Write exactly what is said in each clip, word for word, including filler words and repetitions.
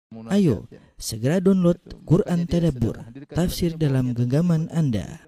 Ayo, segera download Quran Tadabbur, tafsir dalam genggaman Anda.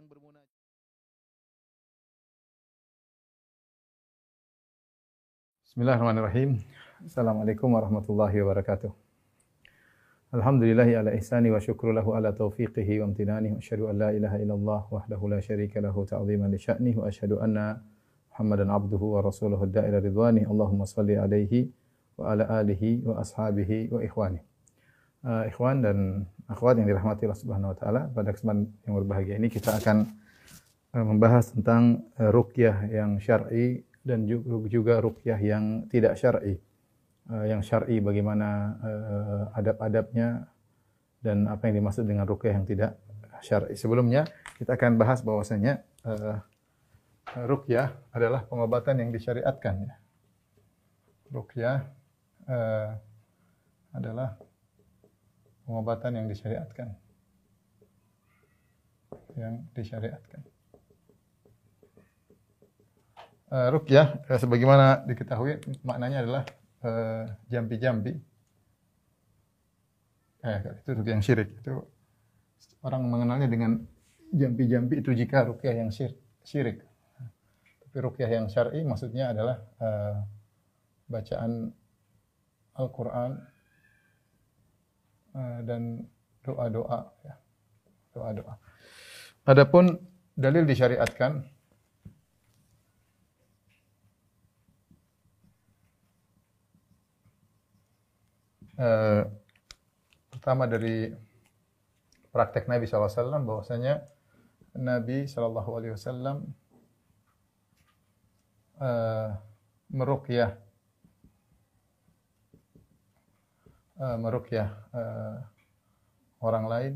Bismillahirrahmanirrahim. Assalamualaikum warahmatullahi wabarakatuh. Alhamdulillahi ala ihsani wa syukru lahu ala taufiqihi wa amtinani wa asyhadu an la ilaha illallah wahdahu la syarika lahu ta'ziman li sya'nihi wa asyhadu anna Muhammadan abduhu wa rasuluhu ad-da'ila ridwani. Allahumma salli alaihi wa ala alihi wa ashabihi wa ikhwani. Uh, ikhwan dan akhwat yang dirahmati Allah Subhanahu wa taala, pada kesempatan yang berbahagia ini kita akan uh, membahas tentang uh, ruqyah yang syar'i dan juga, juga ruqyah yang tidak syar'i. Uh, yang syar'i bagaimana uh, adab-adabnya dan apa yang dimaksud dengan ruqyah yang tidak syar'i. Sebelumnya kita akan bahas bahwasanya uh, ruqyah adalah pengobatan yang disyariatkan, ya. Ruqyah uh, adalah pengobatan yang disyariatkan. Yang disyariatkan. Uh, ruqyah, uh, sebagaimana diketahui, maknanya adalah uh, jampi-jampi. Eh, itu ruqyah yang syirik. Itu orang mengenalnya dengan jampi-jampi itu jika ruqyah yang syirik. Tapi ruqyah yang syar'i maksudnya adalah uh, bacaan Al-Quran dan doa-doa, ya. Doa-doa. Adapun dalil disyariatkan, eh, pertama dari praktek Nabi sallallahu alaihi wasallam, bahwasanya Nabi sallallahu alaihi wasallam eh, meruqyah Uh, meruqyah uh, orang lain,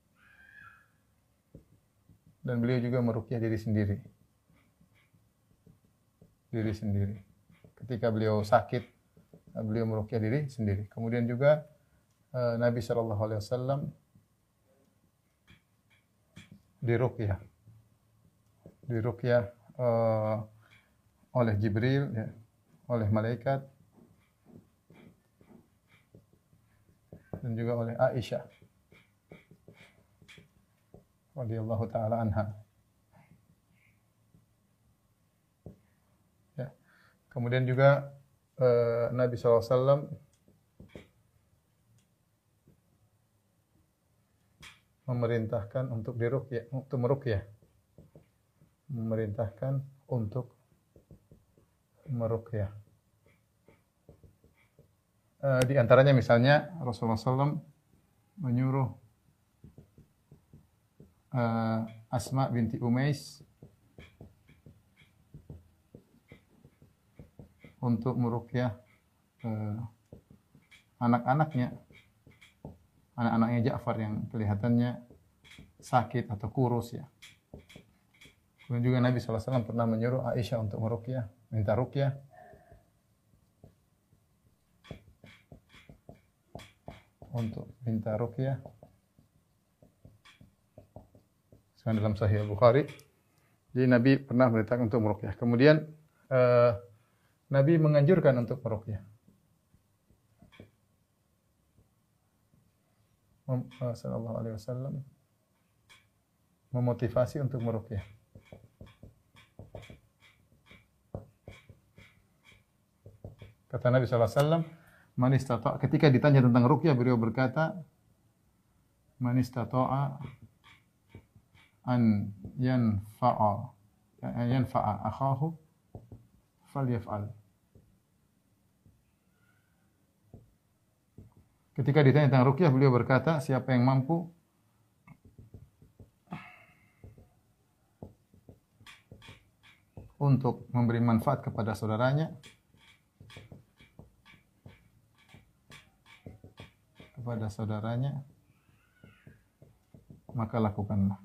dan beliau juga meruqyah diri sendiri. Diri sendiri. Ketika beliau sakit, uh, beliau meruqyah diri sendiri. Kemudian juga uh, Nabi sallallahu alaihi wasallam diruqyah. Diruqyah uh, oleh Jibril, ya, oleh malaikat, dan juga oleh Aisyah radhiyallahu taala anha. Ya. Kemudian juga uh, Nabi sallallahu alaihi wasallam memerintahkan untuk diruqyah, untuk meruqyah. Memerintahkan untuk meruqyah. Uh, di antaranya misalnya Rasulullah sallallahu alaihi wasallam menyuruh uh, Asma binti Umais untuk meruqyah uh, anak-anaknya, anak-anaknya Ja'far yang kelihatannya sakit atau kurus, ya. Kemudian juga Nabi sallallahu alaihi wasallam pernah menyuruh Aisyah untuk meruqyah, minta ruqyah. Untuk minta ruqyah. Sekarang dalam Sahih Bukhari. Jadi Nabi pernah memerintahkan untuk meruqyah. Kemudian uh, Nabi menganjurkan untuk meruqyah. Mem, uh, sallallahu alaihi wasallam memotivasi untuk meruqyah. Kata Nabi sallallahu alaihi wasallam, man istata', ketika ditanya tentang ruqyah, beliau berkata, man istata'a an yanfa'a an yanfa'a akhahu falyaf'al. Ketika ditanya tentang ruqyah, beliau berkata, siapa yang mampu untuk memberi manfaat kepada saudaranya, kepada saudaranya, maka lakukanlah.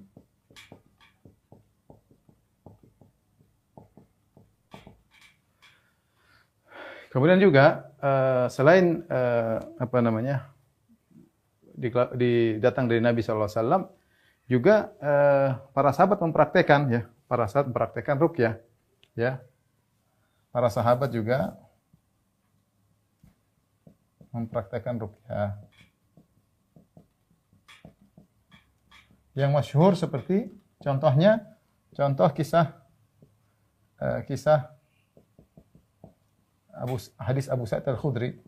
Kemudian juga uh, selain uh, apa namanya di, di datang dari Nabi sallallahu alaihi wasallam, juga uh, para sahabat mempraktekkan, ya, para sahabat mempraktekkan ruqyah, ya. Para sahabat juga mempraktekkan ruqyah. yang masyhur seperti contohnya contoh kisah uh, kisah Abu hadis Abu Sa'id Al-Khudri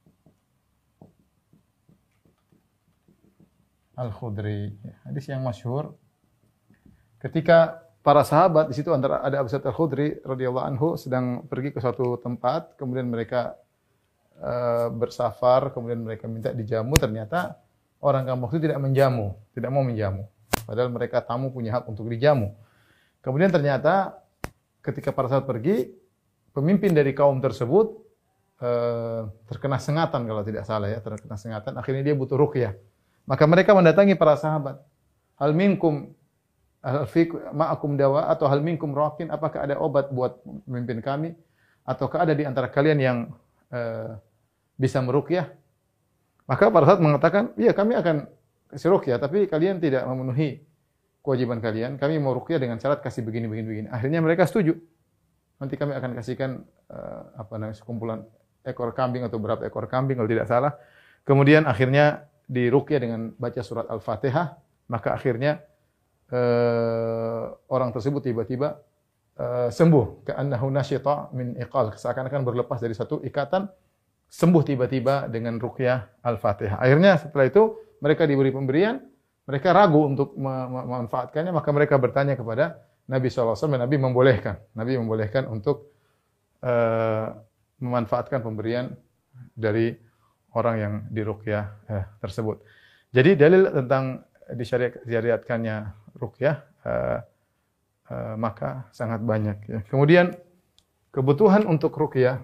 Al-Khudri, hadis yang masyhur ketika para sahabat di situ antara ada Abu Sa'id Al-Khudri radhiyallahu anhu sedang pergi ke suatu tempat, kemudian mereka uh, bersafar, kemudian mereka minta dijamu, ternyata orang kampung itu tidak menjamu, tidak mau menjamu. Padahal mereka tamu punya hak untuk dijamu. Kemudian ternyata ketika para sahabat pergi, pemimpin dari kaum tersebut uh, terkena sengatan kalau tidak salah ya, terkena sengatan. Akhirnya dia butuh ruqyah. Maka mereka mendatangi para sahabat. Hal minkum hal fik ma'akum dawa atau hal minkum raqin, apakah ada obat buat pemimpin kami ataukah ada di antara kalian yang uh, bisa meruqyah? Maka para sahabat mengatakan, "Iya, kami akan kasih ruqyah, tapi kalian tidak memenuhi kewajiban kalian. Kami mau ruqyah dengan syarat kasih begini begini begini." Akhirnya mereka setuju. Nanti kami akan kasihkan uh, apa namanya sekumpulan ekor kambing atau berapa ekor kambing kalau tidak salah. Kemudian akhirnya diruqyah dengan baca surat Al-Fatihah, maka akhirnya uh, orang tersebut tiba-tiba uh, sembuh, ka'annahu nasyita min iqal, seakan-akan berlepas dari satu ikatan, sembuh tiba-tiba dengan ruqyah Al-Fatihah. Akhirnya setelah itu mereka diberi pemberian, mereka ragu untuk memanfaatkannya, maka mereka bertanya kepada Nabi shallallahu alaihi wasallam, Nabi membolehkan. Nabi membolehkan untuk uh, memanfaatkan pemberian dari orang yang diruqyah eh, tersebut. Jadi dalil tentang disyariatkannya ruqyah uh, uh, maka sangat banyak. Ya. Kemudian kebutuhan untuk ruqyah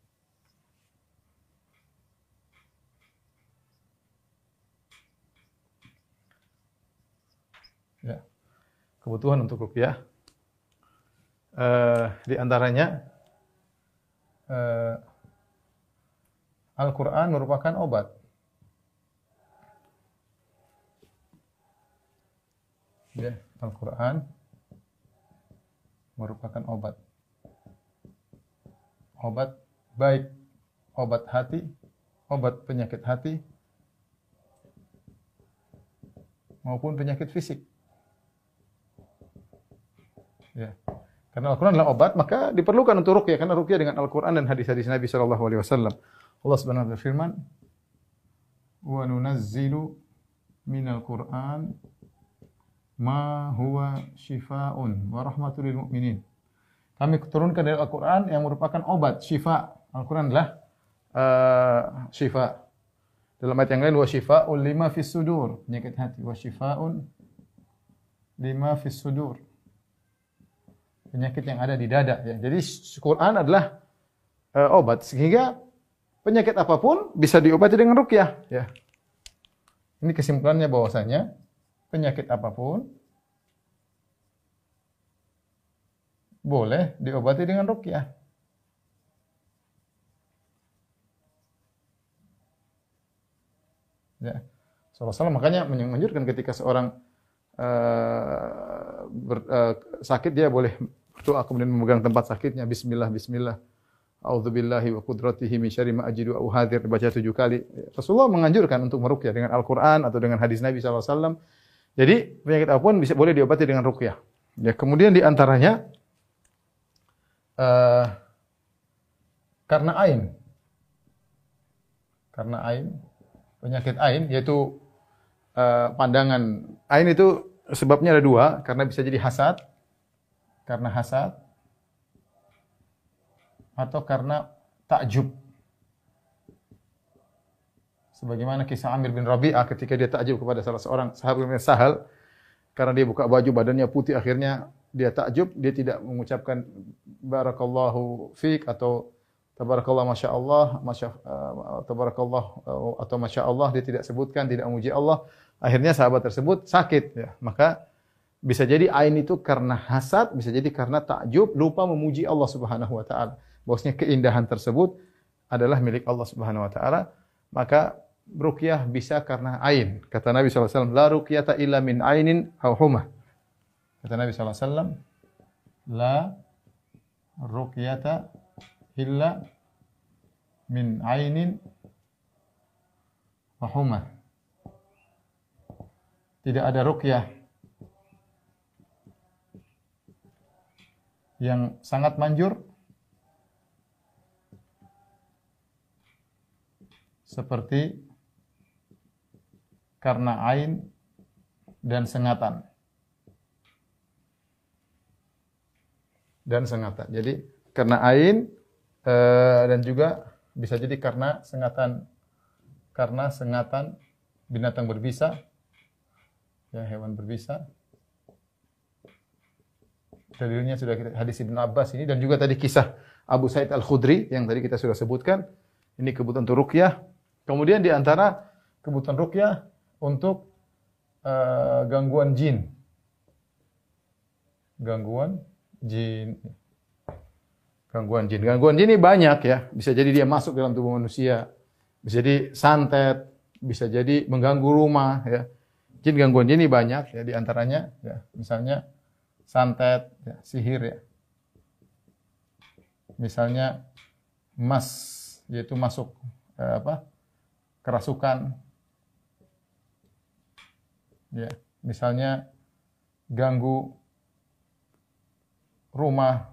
ya. Kebutuhan untuk ruqyah uh, di antaranya uh, Al-Quran merupakan obat. Ya, Al-Quran merupakan obat. Obat baik, obat hati, obat penyakit hati, maupun penyakit fisik. Ya. Karena Al-Quran adalah obat, maka diperlukan untuk ruqyah. Karena ruqyah dengan Al-Quran dan hadis-hadis Nabi shallallahu alaihi wasallam. Allah Subhanahu wa ta'ala firman, "Wa nunazzilu minal Qur'an ma huwa shifaa'un wa rahmatul lil mu'minin." Kami turunkan dari Al-Qur'an yang merupakan obat, syifa. Al-Qur'an adalah uh, syifa. Dalam ayat yang lain, wa shifaa'un lima fis sudur, penyakit hati, wa shifaa'un lima fis sudur, penyakit yang ada di dada ya. Jadi Al-Qur'an adalah uh, obat, sehingga penyakit apapun bisa diobati dengan ruqyah ya. Ini kesimpulannya bahwasanya penyakit apapun boleh diobati dengan ruqyah. Ya. Sallallahu alaihi wasallam makanya menganjurkan ketika seorang uh, ber, uh, sakit dia boleh berdoa kemudian memegang tempat sakitnya, bismillah bismillah. A'udzubillahi wa qudratihi min syarri ma ajidu au hadir, baca tujuh kali. Rasulullah menganjurkan untuk meruqyah dengan Al-Qur'an atau dengan hadis Nabi sallallahu alaihi wasallam. Jadi penyakit apapun bisa boleh diobati dengan ruqyah. Ya, kemudian di antaranya uh, karena ain. Karena ain, penyakit ain yaitu uh, pandangan. Ain itu sebabnya ada dua, karena bisa jadi hasad. Karena hasad atau karena takjub. Sebagaimana kisah Amir bin Rabi'ah ketika dia takjub kepada salah seorang sahabat namanya Sahal, karena dia buka baju badannya putih, akhirnya dia takjub, dia tidak mengucapkan barakallahu fiik atau tabarakallah masyaallah, masya uh, tabarakallah uh, atau masyaallah, dia tidak sebutkan, tidak memuji Allah. Akhirnya sahabat tersebut sakit ya. Maka bisa jadi ain itu karena hasad, bisa jadi karena takjub, lupa memuji Allah Subhanahu wa taala. Bahwasanya keindahan tersebut adalah milik Allah Subhanahu wa taala, maka ruqyah bisa karena ain. Kata Nabi sallallahu alaihi wasallam, la ruqyata illa min ainin aw humah. Kata Nabi sallallahu alaihi wasallam, la ruqyata illa min ainin wa humah. Tidak ada ruqyah yang sangat manjur seperti karena ain dan sengatan. Dan sengatan. Jadi karena ain eh, dan juga bisa jadi karena sengatan, karena sengatan binatang berbisa, ya hewan berbisa. Dalilnya sudah kita hadis Ibnu Abbas ini, dan juga tadi kisah Abu Sa'id Al-Khudri yang tadi kita sudah sebutkan. Ini kebutuhan untuk ruqyah. Kemudian di antara kebutuhan ruqyah untuk uh, gangguan jin. Gangguan jin. Gangguan jin. Gangguan jin ini banyak ya. Bisa jadi dia masuk dalam tubuh manusia. Bisa jadi santet, bisa jadi mengganggu rumah ya. Jin, gangguan jin ini banyak ya, di antaranya ya, misalnya santet, ya, sihir ya. Misalnya mas, yaitu masuk eh, apa? kerasukan. Ya, misalnya ganggu rumah.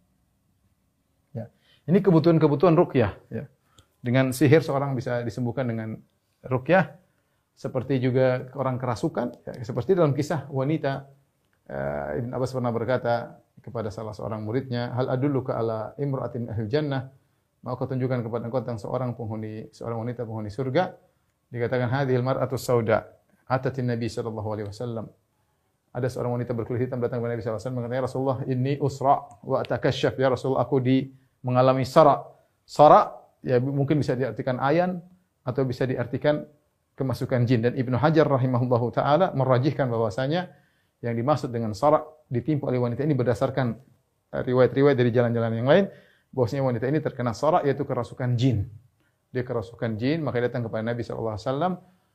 Ya. Ini kebutuhan-kebutuhan ruqyah ya. Dengan sihir seorang bisa disembuhkan dengan ruqyah, seperti juga orang kerasukan ya, seperti dalam kisah wanita uh, Ibn Abbas pernah berkata kepada salah seorang muridnya, hal adulluka ala imra'atin ahli jannah, mau kau tunjukkan kepada engkau tentang seorang penghuni, seorang wanita penghuni surga. Dikatakan hadhil mar'atu sauda atatin Nabi sallallahu alaihi wasallam. Ada seorang wanita berkulit hitam datang kepada Nabi sallallahu alaihi wasallam mengatakan, ya Rasulullah, inni usra wa atakashaf, ya Rasulullah, aku di mengalami sara. Sara ya mungkin bisa diartikan ayan atau bisa diartikan kemasukan jin. Dan Ibnu Hajar rahimahullahu taala merajihkan bahwasanya yang dimaksud dengan sara ditimpa oleh wanita ini berdasarkan riwayat-riwayat dari jalan-jalan yang lain, bahwasanya wanita ini terkena sara, yaitu kerasukan jin. Dia kerasukan jin, maka dia datang kepada Nabi sallallahu alaihi wasallam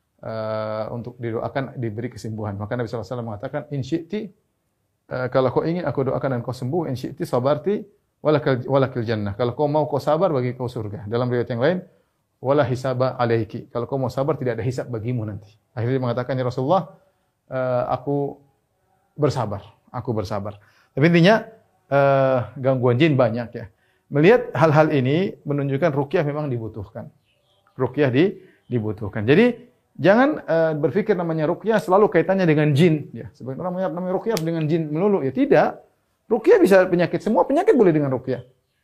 uh, untuk didoakan diberi kesembuhan. Maka Nabi sallallahu alaihi wasallam mengatakan, in syi'ti, uh, kalau kau ingin aku doakan dan kau sembuh, in syi'ti sabarti walakil, walakil jannah. Kalau kau mau kau sabar, bagi kau surga. Dalam riwayat yang lain, wala hisaba alaiki. Kalau kau mau sabar, tidak ada hisab bagimu nanti. Akhirnya dia mengatakan, ya Rasulullah, uh, aku bersabar, aku bersabar. Tapi intinya uh, gangguan jin banyak ya. Melihat hal-hal ini menunjukkan ruqyah memang dibutuhkan. Ruqyah di, dibutuhkan. Jadi jangan uh, berpikir namanya ruqyah selalu kaitannya dengan jin. Ya, sebagian orang menganggap namanya ruqyah dengan jin melulu. Ya tidak. Ruqyah bisa penyakit, semua penyakit boleh dengan ruqyah.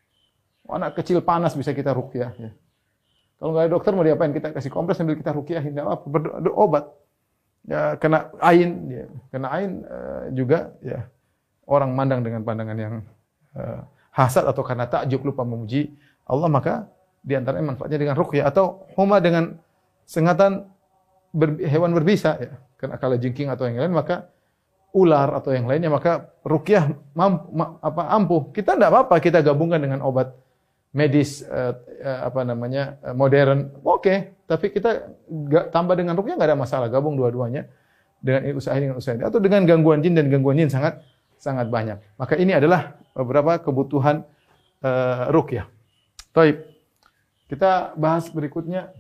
Anak kecil panas bisa kita ruqyah. Ya. Kalau nggak ada dokter mau diapain? Kita kasih kompres sambil kita ruqyah, tidak apa, berdoa, obat. Ya, kena ain, ya. Kena ain uh, juga, ya. Orang mandang dengan pandangan yang uh, hasad atau karena takjub lupa memuji Allah, maka di antaranya manfaatnya dengan ruqyah, atau huma dengan sengatan ber, hewan berbisa, ya. Kena kalajengking atau yang lain, maka ular atau yang lainnya, maka ruqyah mampu, ma, apa, ampuh. Kita tidak apa-apa, kita gabungkan dengan obat medis uh, uh, apa namanya uh, modern, oke, okay. Tapi kita gak, tambah dengan ruqyah nggak ada masalah, gabung dua-duanya dengan usaha ini dengan usaha ini, atau dengan gangguan jin, dan gangguan jin sangat sangat banyak. Maka ini adalah beberapa kebutuhan uh, ruqyah. Baik, kita bahas berikutnya.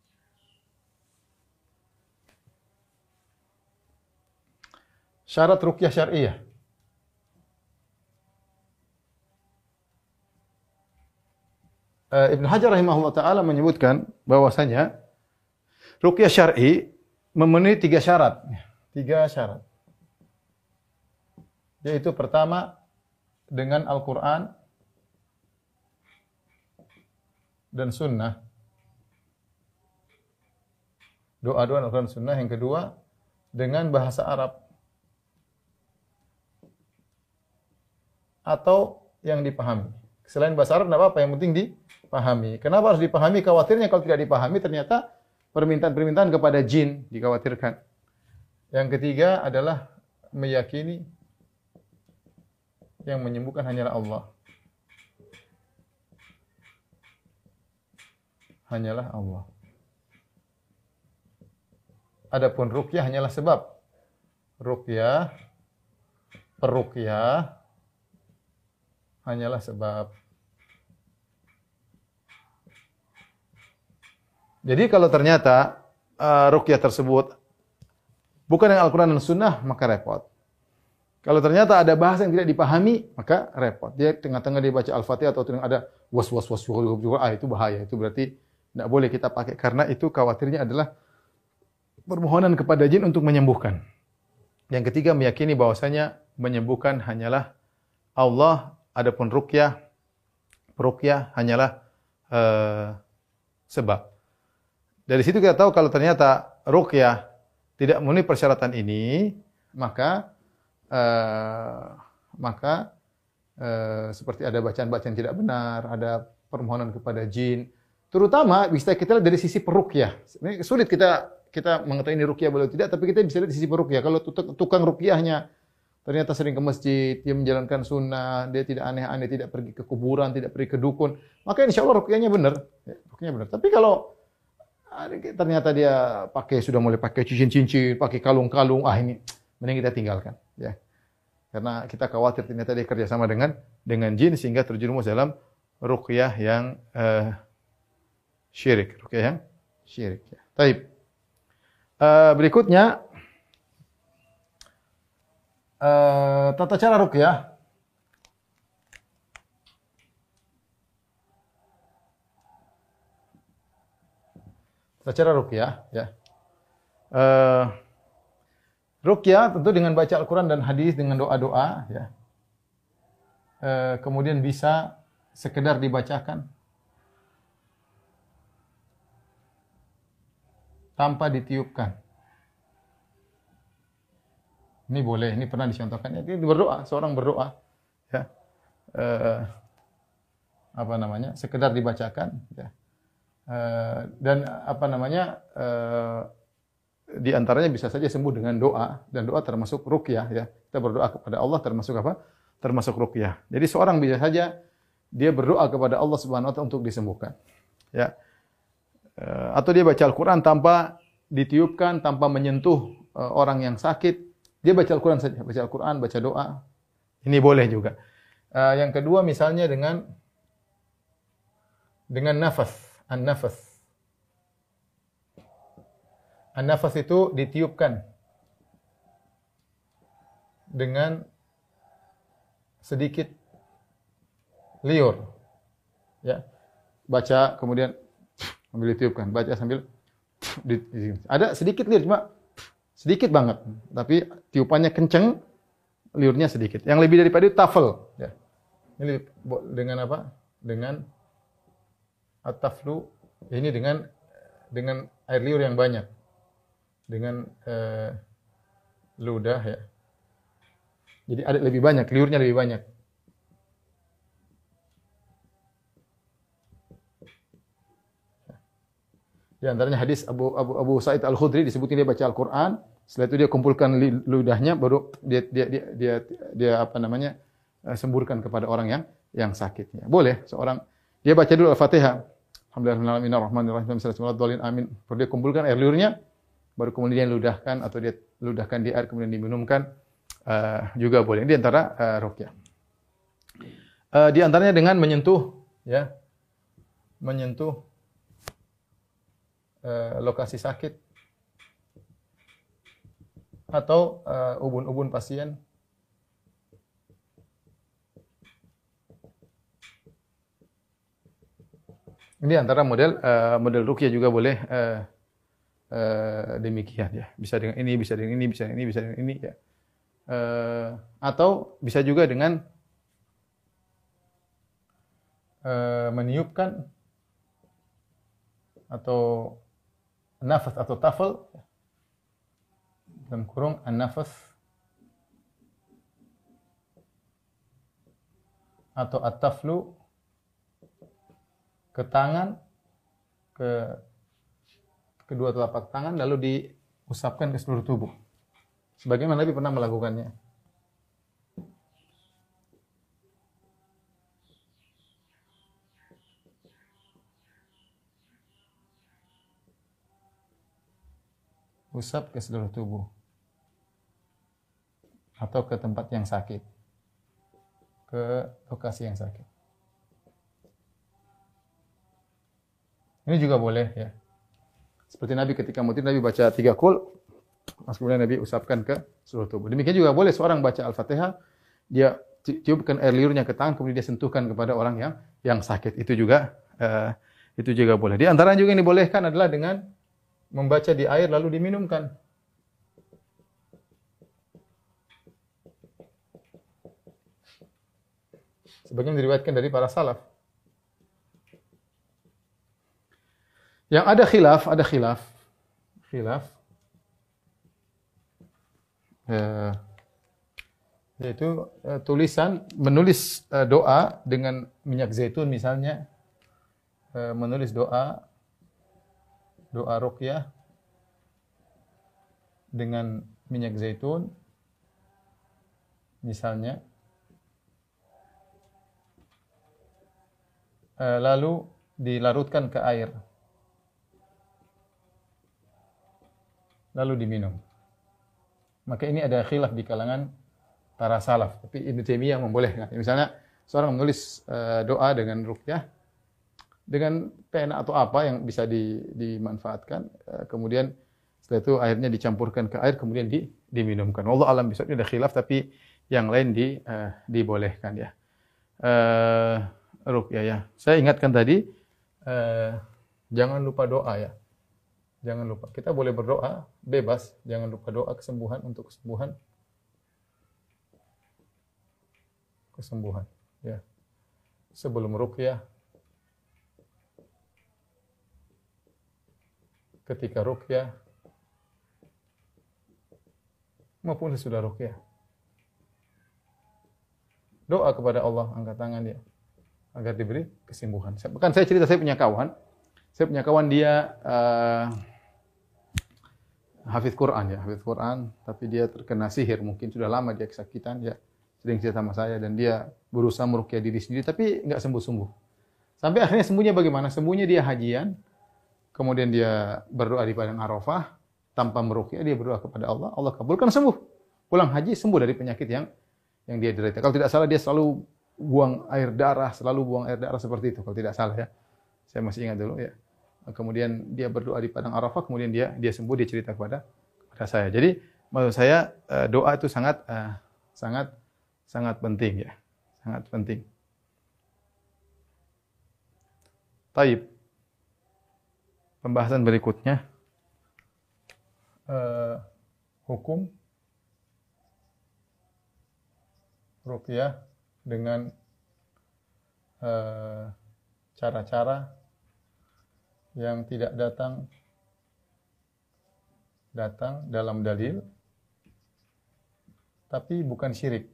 Syarat ruqyah syar'iyah. Ibnu Hajar rahimahullah ta'ala menyebutkan bahwasanya ruqyah syar'i memenuhi tiga syarat. Tiga syarat. Yaitu pertama, dengan Al-Quran dan Sunnah. Doa-doa Al-Quran dan Sunnah. Yang kedua, dengan bahasa Arab. Atau yang dipahami. Selain bahasa Arab, tidak apa-apa, yang penting dipahami. Kenapa harus dipahami? Khawatirnya kalau tidak dipahami, ternyata permintaan-permintaan kepada jin dikhawatirkan. Yang ketiga adalah meyakini yang menyembuhkan hanyalah Allah. Hanyalah Allah. Adapun ruqyah hanyalah sebab. Ruqyah, peruqyah hanyalah sebab. Jadi kalau ternyata uh, ruqyah tersebut bukan dengan Al-Quran dan Sunnah, maka repot. Kalau ternyata ada bahasa yang tidak dipahami, maka repot. Dia tengah-tengah dia baca Al-Fatihah atau tengah ada was-was-was ah itu bahaya. Itu berarti tidak boleh kita pakai karena itu khawatirnya adalah permohonan kepada jin untuk menyembuhkan. Yang ketiga meyakini bahwasanya menyembuhkan hanyalah Allah, adapun ruqyah ruqyah hanyalah uh, sebab. Dari situ kita tahu kalau ternyata ruqyah tidak memenuhi persyaratan ini, maka Uh, maka uh, seperti ada bacaan-bacaan tidak benar, ada permohonan kepada jin, terutama bisa kita lihat dari sisi peruqyah. Ini sulit kita kita mengetahui ini ruqyah boleh tidak, tapi kita bisa lihat di sisi peruqyah. Kalau tukang ruqyahnya ternyata sering ke masjid, dia menjalankan sunnah, dia tidak aneh-aneh, tidak pergi ke kuburan, tidak pergi ke dukun, maka insya Allah ruqyahnya benar, ya, ruqyahnya benar. Tapi kalau ternyata dia pakai sudah mulai pakai cincin-cincin, pakai kalung-kalung, ah ini mending kita tinggalkan, ya. Karena kita khawatir ternyata dia kerjasama dengan dengan jin sehingga terjerumus dalam ruqyah yang uh, syirik, ruqyah yang syirik. Ya. Taib. Uh, berikutnya uh, tata cara ruqyah. Tata cara ruqyah, ya. Uh, Ruqyah tentu dengan baca Al-Quran dan hadis dengan doa-doa, ya. E, kemudian bisa sekedar dibacakan tanpa ditiupkan. Ini boleh, ini pernah dicontohkan. Ini berdoa, seorang berdoa, ya. E, apa namanya? Sekedar dibacakan, ya. E, dan apa namanya? E, di antaranya bisa saja sembuh dengan doa, dan doa termasuk ruqyah, ya. Kita berdoa kepada Allah termasuk apa? Termasuk ruqyah. Jadi seorang bisa saja dia berdoa kepada Allah Subhanahu wa taala untuk disembuhkan. Ya. Atau dia baca Al-Qur'an tanpa ditiupkan, tanpa menyentuh orang yang sakit. Dia baca Al-Qur'an saja, baca Al-Qur'an, baca doa. Ini boleh juga. Yang kedua misalnya dengan dengan nafas, an-nafas. An-nafas itu ditiupkan dengan sedikit liur. Ya. Baca kemudian sambil ditiupkan, baca sambil di, ada sedikit liur cuma sedikit banget, tapi tiupannya kenceng, liurnya sedikit. Yang lebih daripada itu tafel, ya. Ini dengan apa? Dengan at-taflu, ini dengan dengan air liur yang banyak. Dengan uh, ludah, ya. Jadi ada lebih banyak, liurnya lebih banyak. Di antaranya hadis Abu Abu Abu Sa'id Al-Khudri disebutkan dia baca Al-Qur'an, setelah itu dia kumpulkan ludahnya baru dia dia dia dia, dia apa namanya? semburkan kepada orang yang yang sakit, ya. Boleh seorang dia baca dulu Al-Fatihah. Alhamdulillahirrahmanirrahim. Amin. Baru dia kumpulkan air liurnya, baru kemudian ludahkan atau dia ludahkan di air kemudian diminumkan, uh, juga boleh. Ini di antara uh, ruqyah. Uh, di antaranya dengan menyentuh, ya, menyentuh uh, lokasi sakit atau uh, ubun-ubun pasien. Ini antara model uh, model ruqyah juga boleh. Uh, Uh, demikian, ya. Bisa dengan ini, bisa dengan ini, bisa dengan ini, bisa dengan ini, ya. Uh, atau bisa juga dengan uh, meniupkan atau nafas atau tafel, dalam kurung an-nafas atau at-taflu ke tangan, ke kedua telapak tangan, lalu diusapkan ke seluruh tubuh. Sebagaimana Nabi pernah melakukannya. Usap ke seluruh tubuh. Atau ke tempat yang sakit. Ke lokasi yang sakit. Ini juga boleh, ya. Seperti Nabi ketika mau tidur, Nabi baca tiga qul, kemudian Nabi usapkan ke seluruh tubuh. Demikian juga boleh seorang baca Al-Fatihah, dia tiupkan air liurnya ke tangan, kemudian dia sentuhkan kepada orang yang yang sakit. Itu juga uh, itu juga boleh. Di antara juga yang dibolehkan adalah dengan membaca di air lalu diminumkan. Sebagian diriwayatkan dari para salaf. Yang ada khilaf, ada khilaf. Khilaf. Uh, yaitu uh, tulisan, menulis uh, doa dengan minyak zaitun misalnya. Uh, menulis doa, doa ruqyah dengan minyak zaitun. Misalnya. Uh, lalu dilarutkan ke air. Lalu diminum. Maka ini ada khilaf di kalangan para salaf. Tapi Ibnu Taimiyah membolehkan. Misalnya seorang menulis uh, doa dengan ruqyah dengan pena atau apa yang bisa di, dimanfaatkan. Uh, kemudian setelah itu airnya dicampurkan ke air kemudian di, diminumkan. Wallahu alam bisawab. Ini ada khilaf tapi yang lain di, uh, dibolehkan ya. Uh, ruqyah ya. Saya ingatkan tadi uh, jangan lupa doa ya. Jangan lupa. Kita boleh berdoa bebas. Jangan lupa doa kesembuhan untuk kesembuhan. Kesembuhan. Ya. Sebelum ruqyah. Ketika ruqyah. Maupun sesudah ruqyah. Doa kepada Allah. Angkat tangan dia. Agar diberi kesembuhan. Bahkan saya cerita, saya punya kawan. Saya punya kawan dia... Uh, Hafiz Quran ya, Hafiz Quran, tapi dia terkena sihir, mungkin sudah lama dia kesakitan, dia sering cerita sama saya dan dia berusaha meruqyah diri sendiri tapi enggak sembuh-sembuh. Sampai akhirnya sembuhnya bagaimana? Sembuhnya dia hajian, kemudian dia berdoa di padang Arafah, tanpa meruqyah dia berdoa kepada Allah, Allah kabulkan sembuh. Pulang haji sembuh dari penyakit yang yang dia derita. Kalau tidak salah dia selalu buang air darah, selalu buang air darah seperti itu kalau tidak salah ya. Saya masih ingat dulu ya. Kemudian dia berdoa di padang Arafah, kemudian dia dia sembuh, dia cerita kepada kepada saya. Jadi menurut saya doa itu sangat uh, sangat sangat penting ya, sangat penting. Taib. Pembahasan berikutnya uh, hukum ruqyah dengan uh, cara-cara yang tidak datang datang dalam dalil tapi bukan syirik.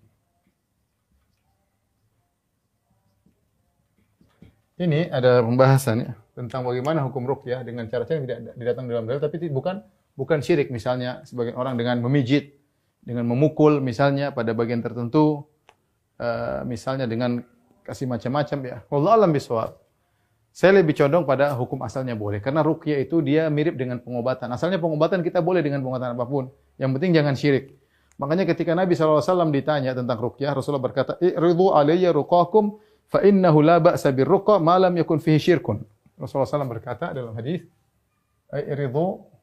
Ini ada pembahasan ya tentang bagaimana hukum ruqyah dengan cara-cara yang tidak datang dalam dalil tapi bukan bukan syirik. Misalnya sebagian orang dengan memijit, dengan memukul misalnya pada bagian tertentu, uh, misalnya dengan kasih macam-macam ya. Wallahu a'lam bishawab. Saya lebih condong pada hukum asalnya boleh. Karena ruqyah itu dia mirip dengan pengobatan. Asalnya pengobatan kita boleh dengan pengobatan apapun. Yang penting jangan syirik. Makanya ketika Nabi shallallahu alaihi wasallam ditanya tentang ruqyah, Rasulullah berkata, "Iridhu alayya ruqakum fa innahu la ba'sa birruqa ma lam yakun fihi syirkun." Rasulullah shallallahu alaihi wasallam berkata dalam hadis, "Iridhu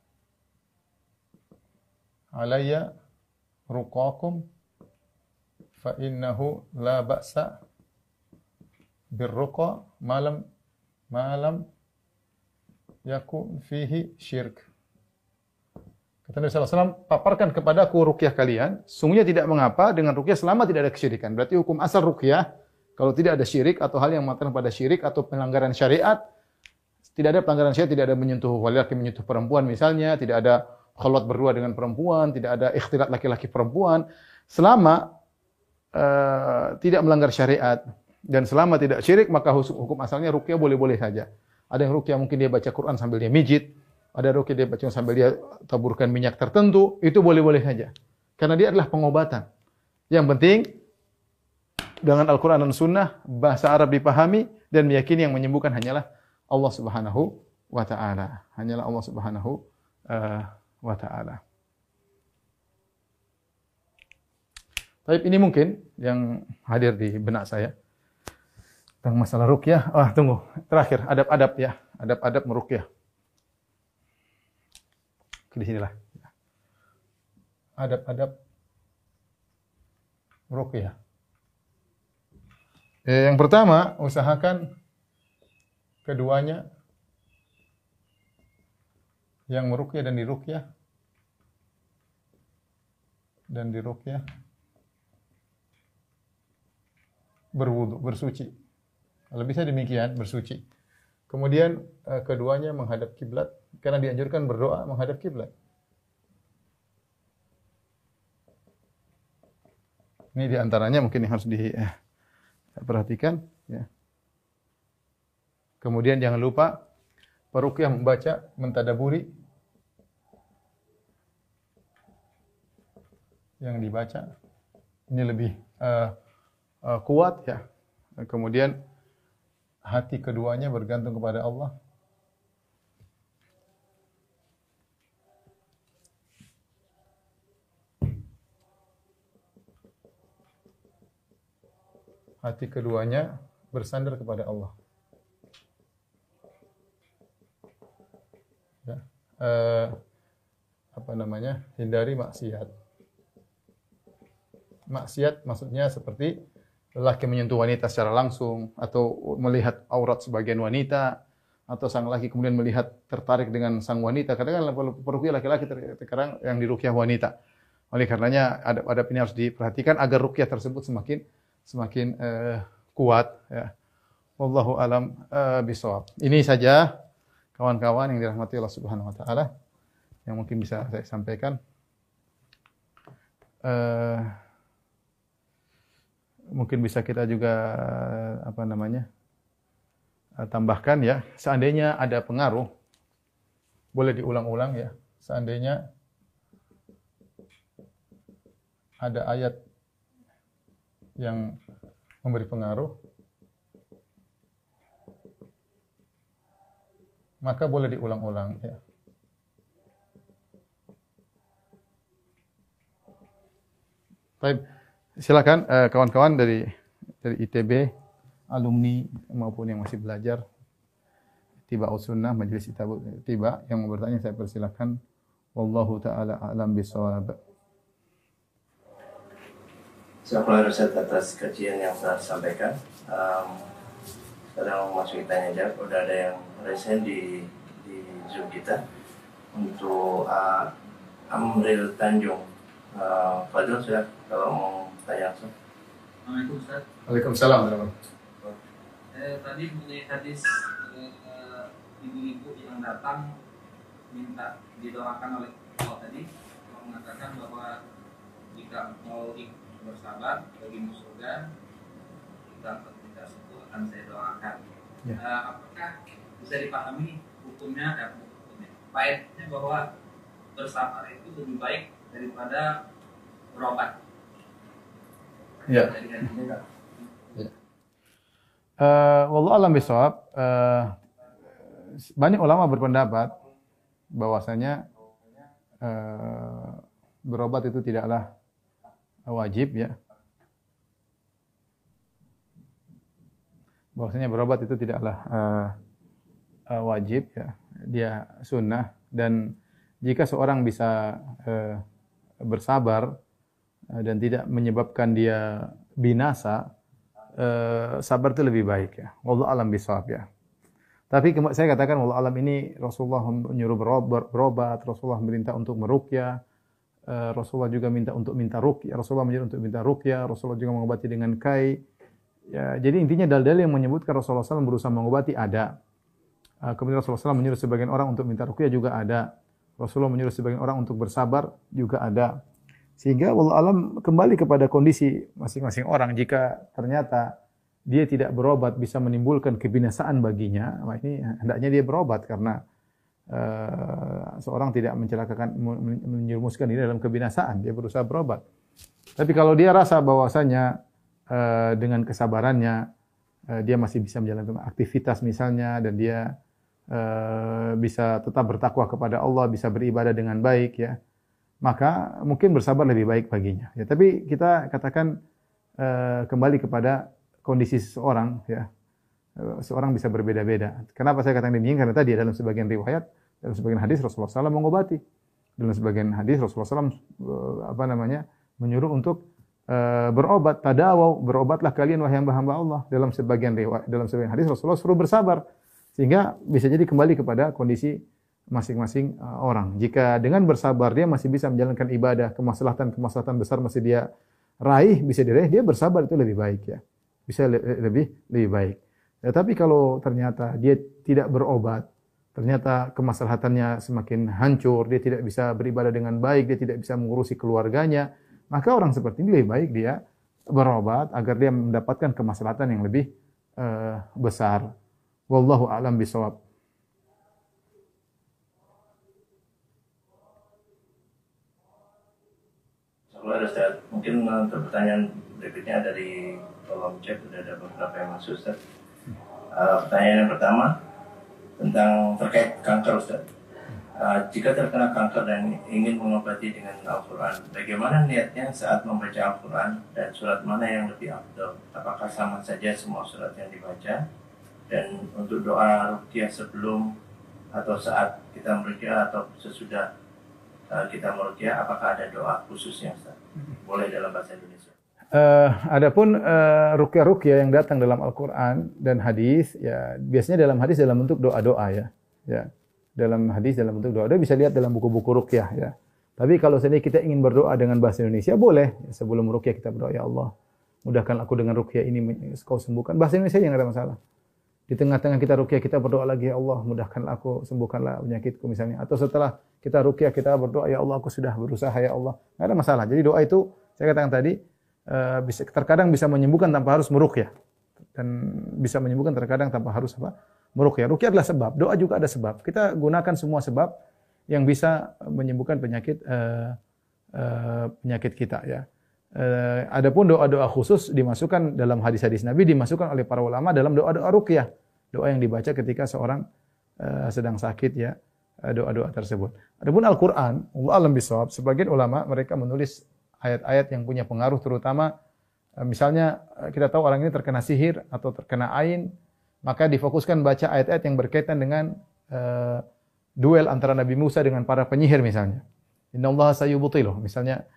alayya ruqakum fa innahu la ba'sa birruqa ma lam malam yakun fihi syirk." Kata Nabi sallallahu alaihi wasallam, paparkan kepadaku ruqyah kalian, sungguhnya tidak mengapa dengan ruqyah selama tidak ada kesyirikan. Berarti hukum asal ruqyah, kalau tidak ada syirik atau hal yang mengatakan pada syirik atau pelanggaran syariat, tidak ada pelanggaran syariat, tidak ada menyentuh laki menyentuh perempuan misalnya, tidak ada khalwat berdua dengan perempuan, tidak ada ikhtilat laki-laki perempuan, selama uh, tidak melanggar syariat. Dan selama tidak syirik, maka hukum asalnya ruqyah boleh-boleh saja. Ada yang ruqyah mungkin dia baca Quran sambil dia mijit. Ada ruqyah dia baca sambil dia taburkan minyak tertentu. Itu boleh-boleh saja. Karena dia adalah pengobatan. Yang penting, dengan Al-Quran dan Sunnah, bahasa Arab dipahami, dan meyakini yang menyembuhkan hanyalah Allah Subhanahu wa Ta'ala. Hanyalah Allah Subhanahu uh, wa Ta'ala. Tapi ini mungkin yang hadir di benak saya. Tentang masalah ruqyah. Ah, tunggu. Terakhir, adab-adab ya. Adab-adab meruqyah. Di sinilah. adab-adab ruqyah. Eh, yang pertama, usahakan keduanya yang meruqyah dan diruqyah dan diruqyah berwudu, bersuci. Kalau bisa demikian, bersuci. Kemudian eh, keduanya menghadap kiblat karena dianjurkan berdoa menghadap kiblat. Ini di antaranya mungkin yang harus diperhatikan ya. Kemudian jangan lupa peruqyah membaca, mentadaburi yang dibaca. Ini lebih uh, uh, kuat ya. Kemudian hati keduanya bergantung kepada Allah. Hati keduanya bersandar kepada Allah. Ya, eh, apa namanya? Hindari maksiat. Maksiat maksudnya seperti lelaki menyentuh wanita secara langsung atau melihat aurat sebagian wanita atau sang laki kemudian melihat tertarik dengan sang wanita. Kadang-kadang peruqyah laki-laki terkadang yang diruqyah wanita. Oleh karenanya adab-adab ini harus diperhatikan agar ruqyah tersebut semakin semakin uh, kuat ya. Wallahu alam uh, bisawab. Ini saja kawan-kawan yang dirahmati Allah Subhanahu wa taala yang mungkin bisa saya sampaikan. Uh, mungkin bisa kita juga apa namanya? Uh, tambahkan ya, seandainya ada pengaruh boleh diulang-ulang ya. Seandainya ada ayat yang memberi pengaruh, maka boleh diulang-ulang ya. Baik, silakan eh, kawan-kawan dari dari I T B, alumni maupun yang masih belajar Ittiba'us Sunnah, Majelis Ittiba yang mau bertanya saya persilakan. Wallahu taala a'lam bishawab. Assalamualaikum Ustaz atas kajian yang telah disampaikan. Um, sekarang masuk tanya jawab. Udah ada yang resen di di Zoom kita untuk uh, Amril Tanjung. Uh, Fadil sudah kalau mau tanya langsung. Assalamualaikum Ustaz. Waalaikumsalam. Eh, tadi mengenai hadis eh, ibu-ibu yang datang minta didoakan oleh Allah tadi, mengatakan bahwa jika mau bersabar bagi surga, kita tidak sebut akan saya doakan. Ya. Uh, apakah bisa dipahami hukumnya dan hukumnya? Baiknya bahwa bersabar itu lebih baik daripada berobat. Ya. Ya. Uh, wallahu a'lam bishawab. Uh, banyak ulama berpendapat bahwasanya uh, berobat itu tidaklah wajib ya. Bahwasanya berobat itu tidaklah uh, uh, wajib ya. Dia sunnah dan jika seorang bisa uh, bersabar uh, dan tidak menyebabkan dia binasa, uh, sabar itu lebih baik ya. Wallahu a'lam bishawab ya. Tapi saya katakan wallahu a'lam ini Rasulullah menyuruh berobat, Rasulullah memerintah untuk meruqyah. Uh, Rasulullah juga minta untuk minta ruqyah, Rasulullah menyuruh untuk minta ruqyah, Rasulullah juga mengobati dengan kai. Ya, jadi intinya dalil-dalil yang menyebutkan Rasulullah shallallahu alaihi wasallam berusaha mengobati ada. Uh, kemudian Rasulullah shallallahu alaihi wasallam menyuruh sebagian orang untuk minta ruqyah juga ada. Rasulullah menyuruh sebagian orang untuk bersabar juga ada. Sehingga wallahu alam kembali kepada kondisi masing-masing orang. Jika ternyata dia tidak berobat bisa menimbulkan kebinasaan baginya, maka ini hendaknya dia berobat karena Uh, seorang tidak mencelakakan menjerumuskan diri dalam kebinasaan, dia berusaha berobat. Tapi kalau dia rasa bahwasanya uh, dengan kesabarannya uh, dia masih bisa menjalankan aktivitas misalnya dan dia uh, bisa tetap bertakwa kepada Allah, bisa beribadah dengan baik ya, maka mungkin bersabar lebih baik baginya. Ya, tapi kita katakan uh, kembali kepada kondisi seseorang ya. Seorang bisa berbeda-beda. Kenapa saya katakan demikian? Karena tadi dalam sebagian riwayat, dalam sebagian hadis Rasulullah shallallahu alaihi wasallam mengobati. Dalam sebagian hadis Rasulullah shallallahu alaihi wasallam apa namanya menyuruh untuk uh, berobat, tadawaw, berobatlah kalian wahai hamba-hamba Allah. Dalam sebagian riwayat, dalam sebagian hadis Rasulullah suruh bersabar sehingga bisa jadi kembali kepada kondisi masing-masing uh, orang. Jika dengan bersabar dia masih bisa menjalankan ibadah, kemaslahatan-kemaslahatan besar masih dia raih, bisa diraih, dia bersabar itu lebih baik ya. Bisa le lebih lebih baik. Ya, tapi kalau ternyata dia tidak berobat, ternyata kemaslahatannya semakin hancur, dia tidak bisa beribadah dengan baik, dia tidak bisa mengurusi keluarganya, maka orang seperti ini lebih baik dia berobat agar dia mendapatkan kemaslahatan yang lebih uh, besar. Wallahu a'lam bishawab. Ustaz, mungkin untuk pertanyaan berikutnya dari kolom chat sudah ada beberapa yang masuk, Ustaz. Uh, pertanyaan yang pertama tentang terkait kanker, Ustaz. Uh, jika terkena kanker dan ingin mengobati dengan Al-Quran, bagaimana niatnya saat membaca Al-Quran dan surat mana yang lebih afdal? Apakah sama saja semua surat yang dibaca? Dan untuk doa ruqyah sebelum atau saat kita meruqyah atau sesudah uh, kita meruqyah, apakah ada doa khususnya, Ustaz? Boleh dalam bahasa Indonesia. Uh, adapun uh, ruqyah-ruqyah yang datang dalam Al-Quran dan hadis, ya biasanya dalam hadis dalam bentuk doa-doa ya. Ya, dalam hadis dalam bentuk doa-doa bisa lihat dalam buku-buku ruqyah ya. Tapi kalau seandainya kita ingin berdoa dengan bahasa Indonesia boleh. Sebelum ruqyah kita berdoa, ya Allah, mudahkan aku dengan ruqyah ini, Kau sembuhkan. Bahasa Indonesia yang ada masalah. Di tengah-tengah kita ruqyah kita berdoa lagi, ya Allah, mudahkanlah aku, sembuhkanlah penyakitku misalnya. Atau setelah kita ruqyah kita berdoa, ya Allah, aku sudah berusaha, ya Allah. Enggak ada masalah. Jadi doa itu saya katakan tadi uh, bisa terkadang bisa menyembuhkan tanpa harus meruqyah. Dan bisa menyembuhkan terkadang tanpa harus apa? Meruqyah. Ruqyah adalah sebab, doa juga ada sebab. Kita gunakan semua sebab yang bisa menyembuhkan penyakit uh, uh, penyakit kita ya. Uh, adapun doa-doa khusus dimasukkan dalam hadis-hadis Nabi, dimasukkan oleh para ulama dalam doa-doa ruqyah. Doa yang dibaca ketika seorang uh, sedang sakit ya, doa-doa tersebut. Adapun Al-Qur'an, Allah alam bisawab, sebagian ulama mereka menulis ayat-ayat yang punya pengaruh, terutama uh, misalnya uh, kita tahu orang ini terkena sihir atau terkena ain, maka difokuskan baca ayat-ayat yang berkaitan dengan uh, duel antara Nabi Musa dengan para penyihir misalnya. Innallaha sayubtiluh, misalnya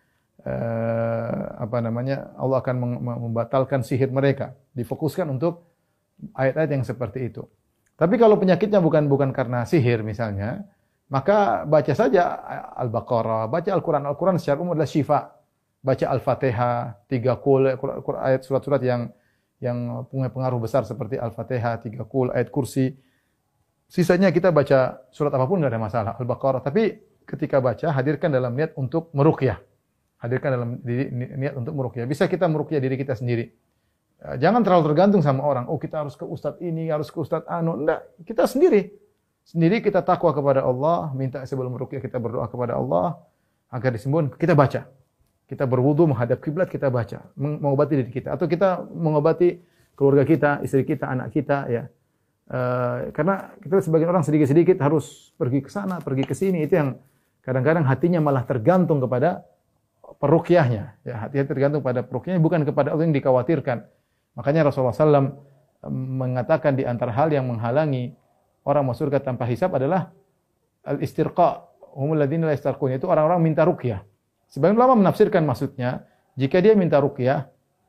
Uh, apa namanya, Allah akan membatalkan sihir mereka. Difokuskan untuk ayat-ayat yang seperti itu. Tapi kalau penyakitnya bukan bukan karena sihir misalnya, maka baca saja Al-Baqarah, baca Al-Quran. Al-Quran secara umum adalah syifa. Baca Al-Fatihah, tiga kul, ayat surat-surat yang yang punya pengaruh besar seperti Al-Fatihah, tiga kul, ayat kursi. Sisanya kita baca surat apapun enggak ada masalah. Al-Baqarah. Tapi ketika baca, hadirkan dalam niat untuk meruqyah. Hadirkan dalam diri, niat untuk meruqyah. Bisa kita meruqyah diri kita sendiri. Jangan terlalu tergantung sama orang. Oh, kita harus ke ustadz ini, harus ke ustadz anu. Enggak, kita sendiri. Sendiri kita takwa kepada Allah, minta sebelum meruqyah kita berdoa kepada Allah agar disembuhkan. Kita baca. Kita berwudu menghadap kiblat, kita baca, mengobati diri kita, atau kita mengobati keluarga kita, istri kita, anak kita ya. Uh, karena kita sebagian orang sedikit-sedikit harus pergi ke sana, pergi ke sini, itu yang kadang-kadang hatinya malah tergantung kepada peruqyahnya, ya, hati-hati tergantung pada peruqyahnya, bukan kepada Allah yang dikhawatirkan. Makanya Rasulullah shallallahu alaihi wasallam mengatakan di antara hal yang menghalangi orang masuk surga tanpa hisab adalah al-istirqa, humul ladzina la yastarqun, itu orang-orang minta ruqyah. Sebagian ulama menafsirkan maksudnya, jika dia minta ruqyah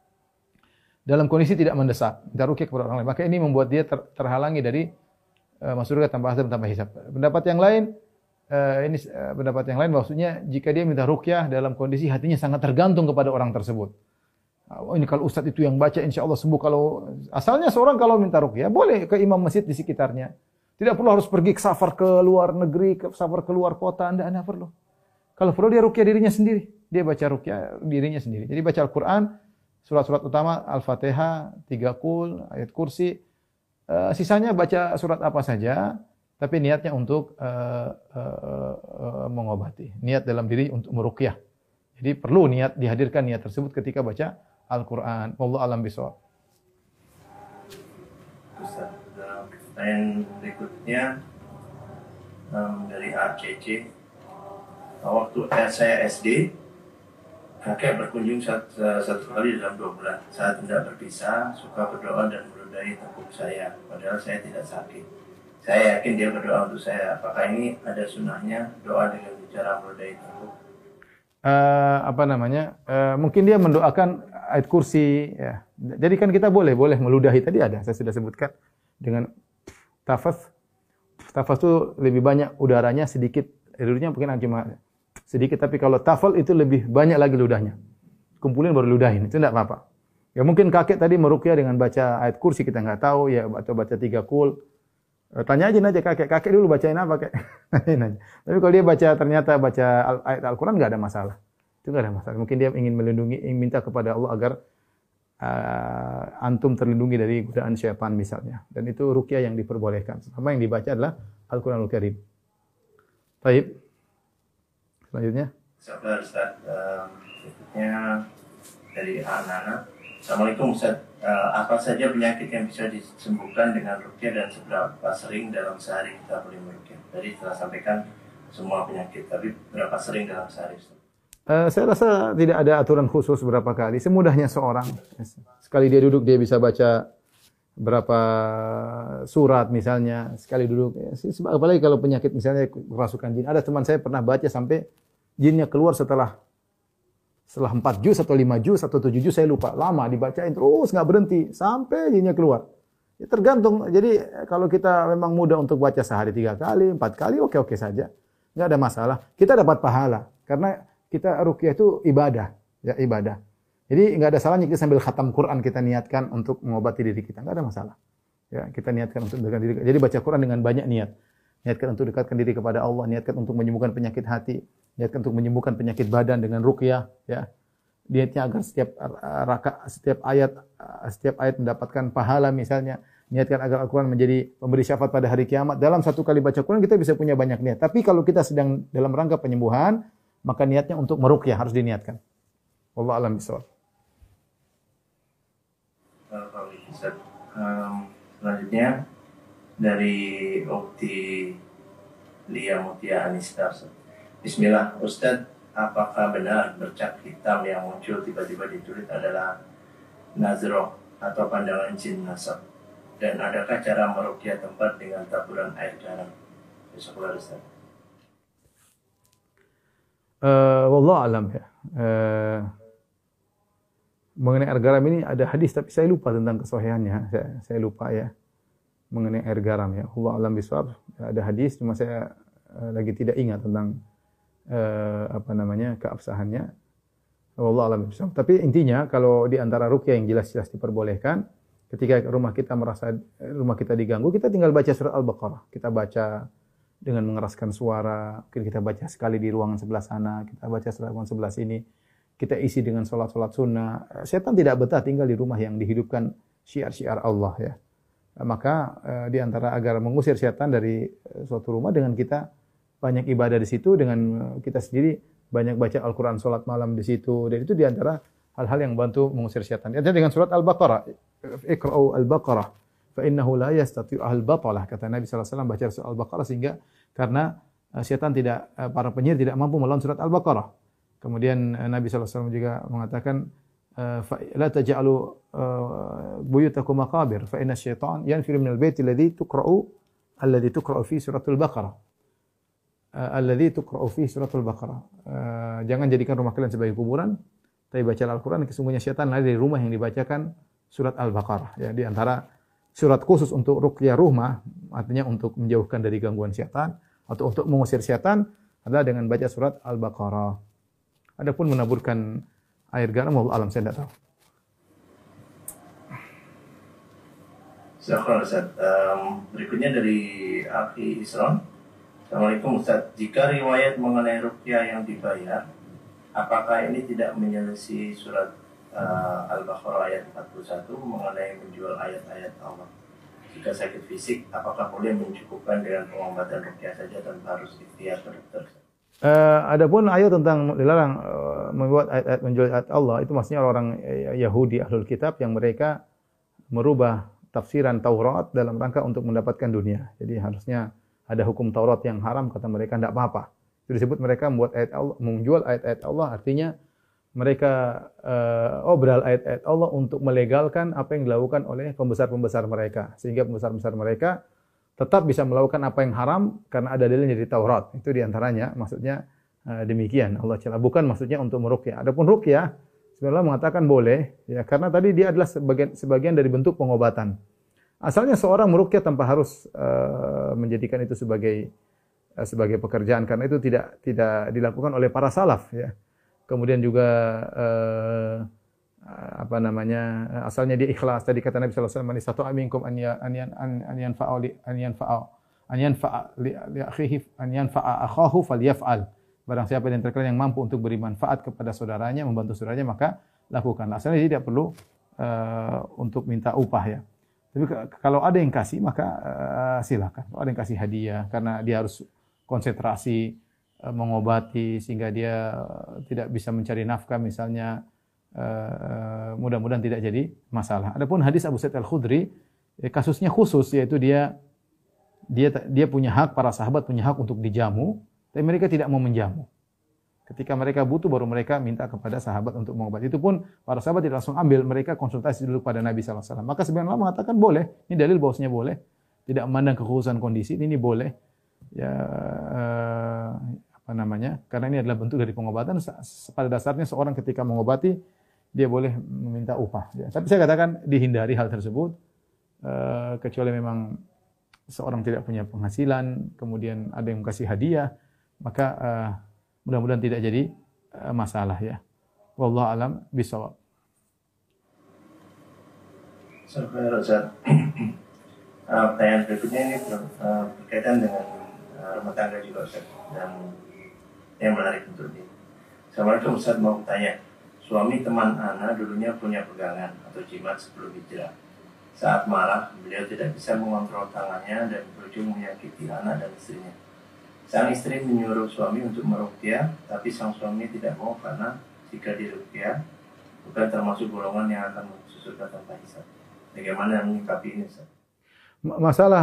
dalam kondisi tidak mendesak, minta ruqyah kepada orang lain, maka ini membuat dia ter terhalangi dari uh, masuk surga tanpa hisab, tanpa hisab. Pendapat yang lain, Uh, ini uh, pendapat yang lain maksudnya jika dia minta ruqyah dalam kondisi hatinya sangat tergantung kepada orang tersebut. Oh, ini kalau ustadz itu yang baca insya Allah sembuh. Kalau asalnya seorang kalau minta ruqyah boleh ke imam masjid di sekitarnya. Tidak perlu harus pergi ke safar ke luar negeri, ke safar ke luar kota, Anda Anda perlu. Kalau perlu dia ruqyah dirinya sendiri. Dia baca ruqyah dirinya sendiri. Jadi baca Al-Qur'an, surat-surat utama Al-Fatihah, tiga kul, ayat kursi. Uh, sisanya baca surat apa saja. Tapi niatnya untuk uh, uh, uh, mengobati. Niat dalam diri untuk meruqyah. Jadi perlu niat, dihadirkan niat tersebut ketika baca Al-Quran. Wallahu a'lam bishawab. Ustaz, pertanyaan berikutnya um, dari A C C. Waktu saya S D, kakek berkunjung satu, satu kali dalam dua bulan. Saat tidak berpisah, suka berdoa dan menodai tepuk saya. Padahal saya tidak sakit. saya yakin dia berdoa untuk saya. Apakah ini ada sunnahnya doa dengan cara meludahi tembok? Uh, apa namanya? Uh, mungkin dia mendoakan ayat kursi. Ya. Jadi kan kita boleh boleh meludahi, tadi ada saya sudah sebutkan dengan tafas. Tafas itu lebih banyak udaranya, sedikit ludahnya mungkin cuma sedikit, tapi kalau tafal itu lebih banyak lagi ludahnya. Kumpulin baru ludahin, itu tidak apa-apa. Ya mungkin kakek tadi meruqyah dengan baca ayat kursi, kita nggak tahu ya, atau baca tiga kul. Tanya aja aja kakek, kakek dulu bacain apa kek? Tapi kalau dia baca ternyata baca ayat Al-Quran nggak ada masalah. Itu nggak ada masalah. Mungkin dia ingin melindungi, ingin minta kepada Allah agar uh, antum terlindungi dari godaan syaitan misalnya. Dan itu ruqyah yang diperbolehkan. Apa yang dibaca adalah Al-Quranul Karim. Baik. Selanjutnya. Sabar Ustaz. Berikutnya dari anak-anak. Assalamualaikum Ustaz. Uh, apa saja penyakit yang bisa disembuhkan dengan ruqyah dan seberapa sering dalam sehari kita boleh meruqyah? Tadi telah sampaikan semua penyakit, tapi berapa sering dalam sehari Ustaz? Uh, saya rasa tidak ada aturan khusus berapa kali. Semudahnya seorang. Sekali dia duduk dia bisa baca berapa surat misalnya. Sekali duduk. Apalagi kalau penyakit misalnya kerasukan jin. Ada teman saya pernah baca sampai jinnya keluar setelah Setelah empat juz atau lima juz atau tujuh juz, saya lupa. Lama dibacain terus nggak berhenti sampai jinnya keluar. Ya, tergantung. Jadi kalau kita memang mudah untuk baca sehari tiga kali, empat kali, oke oke saja, nggak ada masalah. Kita dapat pahala karena kita ruqyah itu ibadah, ya ibadah. Jadi nggak ada salahnya kita sambil khatam Quran kita niatkan untuk mengobati diri kita, nggak ada masalah. Ya kita niatkan untuk dekatkan diri. Jadi baca Quran dengan banyak niat. Niatkan untuk dekatkan diri kepada Allah, niatkan untuk menyembuhkan penyakit hati, niatkan untuk menyembuhkan penyakit badan dengan ruqyah, ya. Niatnya agar setiap rakaat, setiap ayat, setiap ayat mendapatkan pahala misalnya. Niatkan agar Al-Quran menjadi pemberi syafaat pada hari kiamat. Dalam satu kali baca Quran kita bisa punya banyak niat. Tapi kalau kita sedang dalam rangka penyembuhan, maka niatnya untuk meruqyah harus diniatkan. Wallahu a'lam bishawab. Um, selanjutnya dari Ukti Lia Mutia Anista. Bismillah, Ustadz, apakah benar bercak hitam yang muncul tiba-tiba di kulit adalah nazroh atau pandangan jin nasab? Dan adakah cara meruqyah tempat dengan taburan air garam? Besok Ustaz. Uh, wallahu alam ya. Uh, mengenai air garam ini ada hadis tapi saya lupa tentang kesahihannya. Saya, saya lupa ya. Mengenai air garam ya. Allah alam bisawab. Ada hadis cuma saya uh, lagi tidak ingat tentang uh, apa namanya keabsahannya. Allah alam bisawab. Tapi intinya kalau di antara ruqyah yang jelas-jelas diperbolehkan, ketika rumah kita merasa rumah kita diganggu, kita tinggal baca surat Al-Baqarah. Kita baca dengan mengeraskan suara. Mungkin kita baca sekali di ruangan sebelah sana, kita baca surat ruangan sebelah sini. Kita isi dengan sholat-sholat sunnah. Setan tidak betah tinggal di rumah yang dihidupkan syiar-syiar Allah ya. Maka eh, di antara agar mengusir setan dari eh, suatu rumah dengan kita banyak ibadah di situ, dengan eh, kita sendiri banyak baca Al-Quran, sholat malam di situ. Dan itu di antara hal-hal yang bantu mengusir setan. Jadi dengan surat Al-Baqarah, Iqra'u Al-Baqarah fa innahu la yastati'u al-batalah, kata Nabi sallallahu alaihi wasallam, baca surat Al-Baqarah sehingga karena uh, setan tidak uh, para penyihir tidak mampu melawan surat Al-Baqarah. Kemudian uh, Nabi sallallahu alaihi wasallam juga mengatakan uh, la taj'alu uh, buyutakum maqabir fa inna asy-syaitan yanfiru minal baiti alladhi tuqra'u alladhi tuqra'u fi suratul Baqarah. Uh, alladhi tuqra'u fi suratul Baqarah. Uh, jangan jadikan rumah kalian sebagai kuburan, tapi baca Al-Quran, kesungguhnya syaitan lari dari rumah yang dibacakan surat Al-Baqarah. Ya, di antara surat khusus untuk ruqyah rumah, artinya untuk menjauhkan dari gangguan syaitan atau untuk mengusir syaitan adalah dengan baca surat Al-Baqarah. Adapun menaburkan air garam, wallahu alam, saya tidak tahu. Silakan Ustaz. Um, berikutnya dari Akhi Isron. Assalamualaikum Ustaz. Jika riwayat mengenai ruqyah yang dibayar, apakah ini tidak menyelisih surat uh, Al-Baqarah ayat empat puluh satu mengenai menjual ayat-ayat Allah? Jika sakit fisik, apakah boleh mencukupkan dengan pengobatan ruqyah saja tanpa harus ikhtiar ke dokter? Uh, adapun ayat tentang dilarang uh, membuat ayat-ayat menjual ayat Allah, itu maksudnya orang Yahudi Ahlul Kitab yang mereka merubah tafsiran Taurat dalam rangka untuk mendapatkan dunia. Jadi harusnya ada hukum Taurat yang haram, kata mereka tidak apa-apa. Itu disebut mereka membuat ayat Allah, menjual ayat-ayat Allah, artinya mereka uh, obral ayat-ayat Allah untuk melegalkan apa yang dilakukan oleh pembesar-pembesar mereka. Sehingga pembesar-pembesar mereka tetap bisa melakukan apa yang haram karena ada dalilnya di Taurat. Itu diantaranya, maksudnya uh, demikian. Allah Jalla bukan maksudnya untuk meruqyah. Adapun ruqyah, sebenarnya mengatakan boleh, ya karena tadi dia adalah sebagian sebagian dari bentuk pengobatan. Asalnya seorang meruqyah tanpa harus uh, menjadikan itu sebagai uh, sebagai pekerjaan, karena itu tidak tidak dilakukan oleh para salaf, ya. Kemudian juga uh, apa namanya, asalnya dia ikhlas. Tadi kata Nabi sallallahu alaihi wasallam, "Satu aminkum an an an yanfa'a an yanfa'a an yanfa'a li akhihi an yanfa'a akhahu falyaf'al." Barang siapa yang terkalian yang mampu untuk beri manfaat kepada saudaranya, membantu saudaranya, maka lakukanlah. Asalnya dia tidak perlu uh, untuk minta upah, ya. Tapi kalau ada yang kasih, maka uh, silakan. Kalau ada yang kasih hadiah karena dia harus konsentrasi uh, mengobati sehingga dia uh, tidak bisa mencari nafkah misalnya, Uh, mudah-mudahan tidak jadi masalah. Adapun hadis Abu Sa'id Al-Khudri, eh, kasusnya khusus, yaitu dia dia dia punya hak, para sahabat punya hak untuk dijamu, tapi mereka tidak mau menjamu. Ketika mereka butuh baru mereka minta kepada sahabat untuk mengobati. Itu pun para sahabat tidak langsung ambil, mereka konsultasi dulu pada Nabi sallallahu alaihi wasallam. Maka sebagian ulama mengatakan boleh. Ini dalil bahwasanya boleh. Tidak memandang kekhususan kondisi, ini boleh. Ya uh, apa namanya? Karena ini adalah bentuk dari pengobatan. Pada dasarnya seorang ketika mengobati dia boleh meminta upah. Ya. Tapi saya katakan dihindari hal tersebut, uh, kecuali memang seorang tidak punya penghasilan, kemudian ada yang kasih hadiah, maka uh, mudah-mudahan tidak jadi uh, masalah, ya. Wallahu a'lam bishawab. Sampai Ustaz. Uh, pertanyaan berikutnya ini uh, berkaitan dengan uh, rumah tangga juga, Ustaz, dan yang menarik untuk ini. Assalamualaikum, Ustaz, mau bertanya. Suami teman Ana dulunya punya pegangan atau jimat sebelum hijrah. Saat marah, beliau tidak bisa mengontrol tangannya dan berujung menyakiti Ana dan istrinya. Sang istri menyuruh suami untuk meruqyah, tapi sang suami tidak mau karena jika diruqyah bukan termasuk golongan yang akan masuk surga tanpa hisab. Bagaimana menyikapi ini, Ustaz? Masalah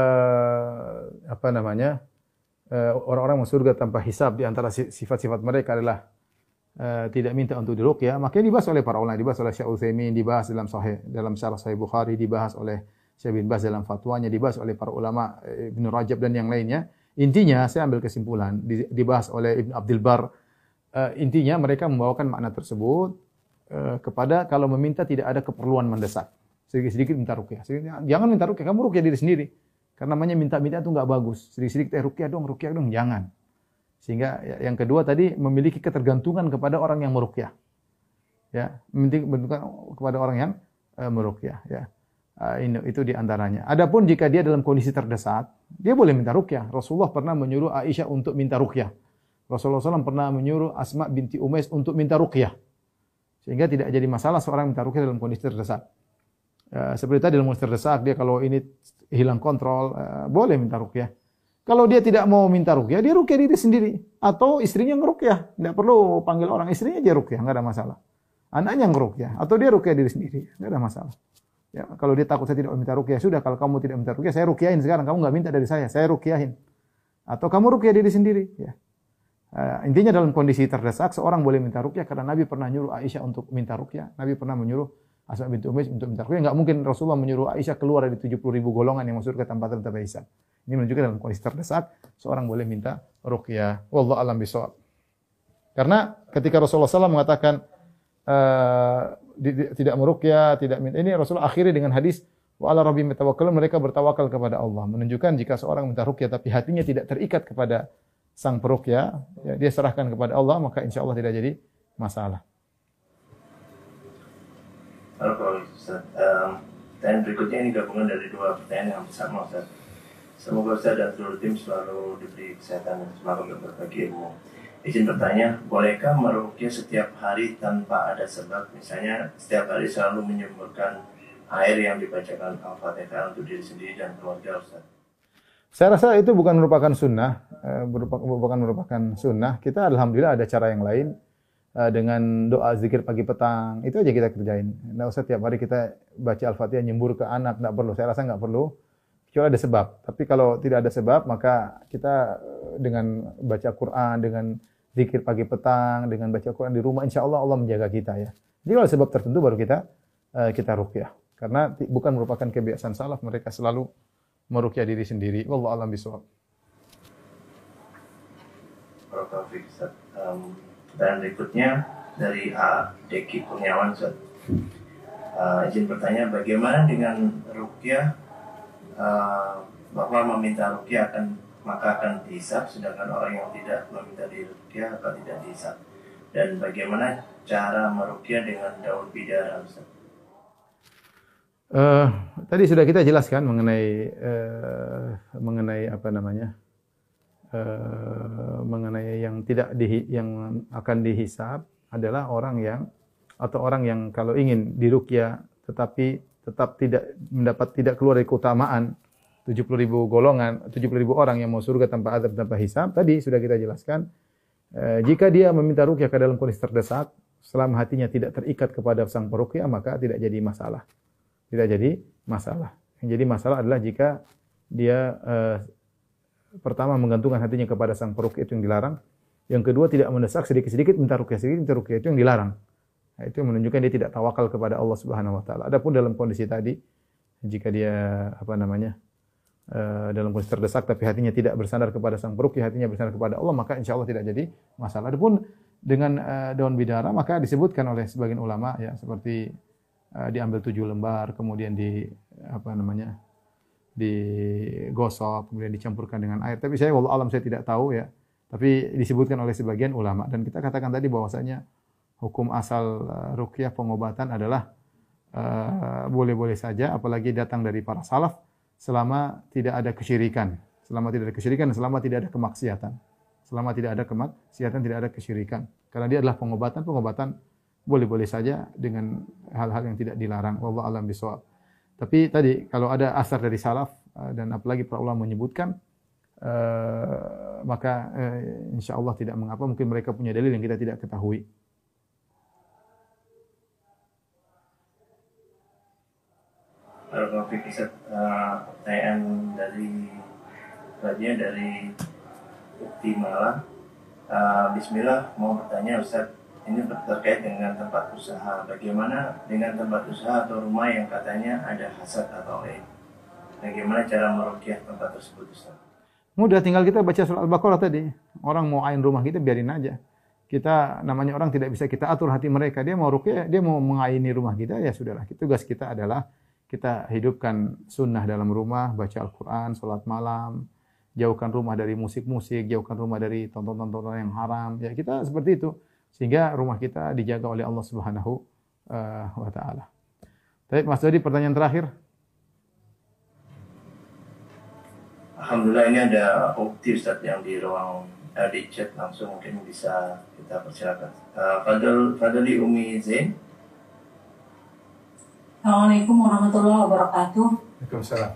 uh, apa namanya uh, orang-orang masuk surga tanpa hisab, di antara sifat-sifat mereka adalah Uh, tidak minta untuk diruqyah. Makanya dibahas oleh para ulama, dibahas oleh Syekh Utsaimin, dibahas dalam sahih dalam syarah Sahih Bukhari, dibahas oleh Syekh bin Baz dalam fatwanya, dibahas oleh para ulama Ibnu Rajab dan yang lainnya. Intinya saya ambil kesimpulan, dibahas oleh Ibnu Abdul Bar. Uh, intinya mereka membawakan makna tersebut uh, kepada kalau meminta tidak ada keperluan mendesak. Sedikit-sedikit minta ruqyah. Jangan minta ruqyah, kamu ruqyah diri sendiri. Karena namanya minta-minta itu enggak bagus. Sedikit-sedikit eh ruqyah dong, ruqyah dong, jangan. Sehingga yang kedua tadi memiliki ketergantungan kepada orang yang meruqyah. Ya, memiliki ketergantungan kepada orang yang uh, meruqyah, ya. Uh, ini itu di antaranya. Adapun jika dia dalam kondisi terdesak, dia boleh minta ruqyah. Rasulullah pernah menyuruh Aisyah untuk minta ruqyah. Rasulullah shallallahu alaihi wasallam pernah menyuruh Asma binti Umais untuk minta ruqyah. Sehingga tidak jadi masalah seorang minta ruqyah dalam kondisi terdesak. Uh, seperti tadi dalam kondisi terdesak, dia kalau ini hilang kontrol, uh, boleh minta ruqyah. Kalau dia tidak mau minta ruqyah, dia ruqyah diri sendiri. Atau istrinya ngeruqyah. Tidak perlu panggil orang, istrinya aja ruqyah, enggak ada masalah. Anaknya ngeruqyah, atau dia ruqyah diri sendiri, enggak ada masalah. Ya, kalau dia takut saya tidak minta ruqyah, sudah kalau kamu tidak minta ruqyah, saya ruqyahin sekarang. Kamu enggak minta dari saya, saya ruqyahin. Atau kamu ruqyah diri sendiri. Ya. Uh, intinya dalam kondisi terdesak, seorang boleh minta ruqyah, karena Nabi pernah nyuruh Aisyah untuk minta ruqyah. Nabi pernah menyuruh Asma binti Umais untuk minta ruqyah. Enggak mungkin Rasulullah menyuruh Aisyah keluar dari tujuh puluh ribu golongan yang masuk ke tempat tanpa hisab. Ini menunjukkan dalam kondisi terdesak, seorang boleh minta ruqyah. Wallahu a'lam bishawab. Karena ketika Rasulullah shallallahu alaihi wasallam mengatakan uh, di, di, tidak meruqyah, tidak minta, ini Rasulullah akhiri dengan hadis wa 'ala rabbihim yatawakkalun, mereka bertawakal kepada Allah. Menunjukkan jika seorang minta ruqyah tapi hatinya tidak terikat kepada sang peruqyah, ya, dia serahkan kepada Allah, maka insya Allah tidak jadi masalah. Halo Pak Ustaz, um, pertanyaan berikutnya ini gabungan dari dua pertanyaan yang sama, Ustaz. Semoga Ustaz dan seluruh tim selalu diberi kesehatan dan semangat untuk berbagi ilmu. Izin bertanya, bolehkah meruqyah setiap hari tanpa ada sebab? Misalnya setiap hari selalu menyemburkan air yang dibacakan Al-Fatihah untuk diri sendiri dan keluarga, Ustaz. Saya rasa itu bukan merupakan sunnah, bukan merupakan sunnah. Kita alhamdulillah ada cara yang lain dengan doa zikir pagi petang. Itu aja kita kerjain. Nggak usah tiap hari kita baca Al-Fatihah nyembur ke anak, nggak perlu. Saya rasa nggak perlu. Kecuali ada sebab. Tapi kalau tidak ada sebab, maka kita dengan baca Quran, dengan zikir pagi petang, dengan baca Quran di rumah, insya Allah Allah menjaga kita, ya. Jadi kalau sebab tertentu baru kita uh, kita ruqyah. Karena bukan merupakan kebiasaan salaf, mereka selalu meruqyah diri sendiri. Wallahu a'lam bishawab. Barakallahu Ustaz. Um, pertanyaan berikutnya dari A. Deki Kurniawan Ustaz. Uh, izin bertanya, bagaimana dengan ruqyah uh, bahwa meminta ruqyah akan maka akan dihisab, sedangkan orang yang tidak meminta diruqyah akan tidak dihisab. Dan bagaimana cara meruqyah dengan daun bidara, Ustaz? Uh, tadi sudah kita jelaskan mengenai uh, mengenai apa namanya uh, mengenai yang tidak di, yang akan dihisab adalah orang yang atau orang yang kalau ingin diruqyah tetapi tetap tidak mendapat tidak keluar dari keutamaan tujuh puluh ribu golongan, tujuh puluh ribu orang yang mau surga tanpa azab, tanpa hisab. Tadi sudah kita jelaskan, eh, jika dia meminta ruqyah ke dalam kondisi terdesak, selama hatinya tidak terikat kepada sang peruqyah, maka tidak jadi masalah. Tidak jadi masalah. Yang jadi masalah adalah jika dia eh, pertama menggantungkan hatinya kepada sang peruqyah, itu yang dilarang. Yang kedua tidak mendesak, sedikit-sedikit minta ruqyah, sedikit minta ruqyah, itu yang dilarang. Nah, itu menunjukkan dia tidak tawakal kepada Allah Subhanahu wa taala. Adapun dalam kondisi tadi, jika dia apa namanya? Uh, dalam kondisi terdesak tapi hatinya tidak bersandar kepada sang peruqyah, hatinya bersandar kepada Allah, maka insya Allah tidak jadi masalah. Adapun dengan uh, daun bidara, maka disebutkan oleh sebagian ulama ya seperti uh, diambil tujuh lembar, kemudian di apa namanya digosok, kemudian dicampurkan dengan air. Tapi saya wallahu alam saya tidak tahu ya. Tapi disebutkan oleh sebagian ulama, dan kita katakan tadi bahwasanya hukum asal uh, ruqyah pengobatan adalah boleh-boleh uh, saja, apalagi datang dari para salaf, selama tidak ada kesyirikan, selama tidak ada kesyirikan, selama tidak ada kemaksiatan, selama tidak ada kemaksiatan, tidak ada kesyirikan. Karena dia adalah pengobatan, pengobatan boleh-boleh saja dengan hal-hal yang tidak dilarang. Wallahu a'lam bishawab. Tapi tadi kalau ada asar dari salaf dan apalagi para ulama menyebutkan, uh, maka uh, insya Allah tidak mengapa. Mungkin mereka punya dalil yang kita tidak ketahui. Kalau Ustaz, uh, pertanyaan dari selanjutnya dari Ukti Malang. Uh, Bismillah, mau bertanya Ustaz, ini terkait dengan tempat usaha. Bagaimana dengan tempat usaha atau rumah yang katanya ada hasad atau aib? Bagaimana cara meruqyah tempat tersebut, Ustaz? Mudah, tinggal kita baca surah Al-Baqarah tadi. Orang mau ain rumah kita, biarin aja. Kita namanya orang tidak bisa kita atur hati mereka. Dia mau ruqyah, dia mau mengaini rumah kita, ya sudahlah. Tugas kita adalah kita hidupkan sunnah dalam rumah, baca Al-Quran, sholat malam, jauhkan rumah dari musik-musik, jauhkan rumah dari tonton-tontonan yang haram. Ya kita seperti itu, sehingga rumah kita dijaga oleh Allah Subhanahu uh, wa Ta'ala. Baik, Mas Dodi, pertanyaan terakhir. Alhamdulillah, ini ada Ukti Ustaz yang di ruang uh, di chat langsung, mungkin bisa kita persilakan. Uh, Fadl Fadli Umi Zain. Assalamualaikum warahmatullahi wabarakatuh. Waalaikumsalam.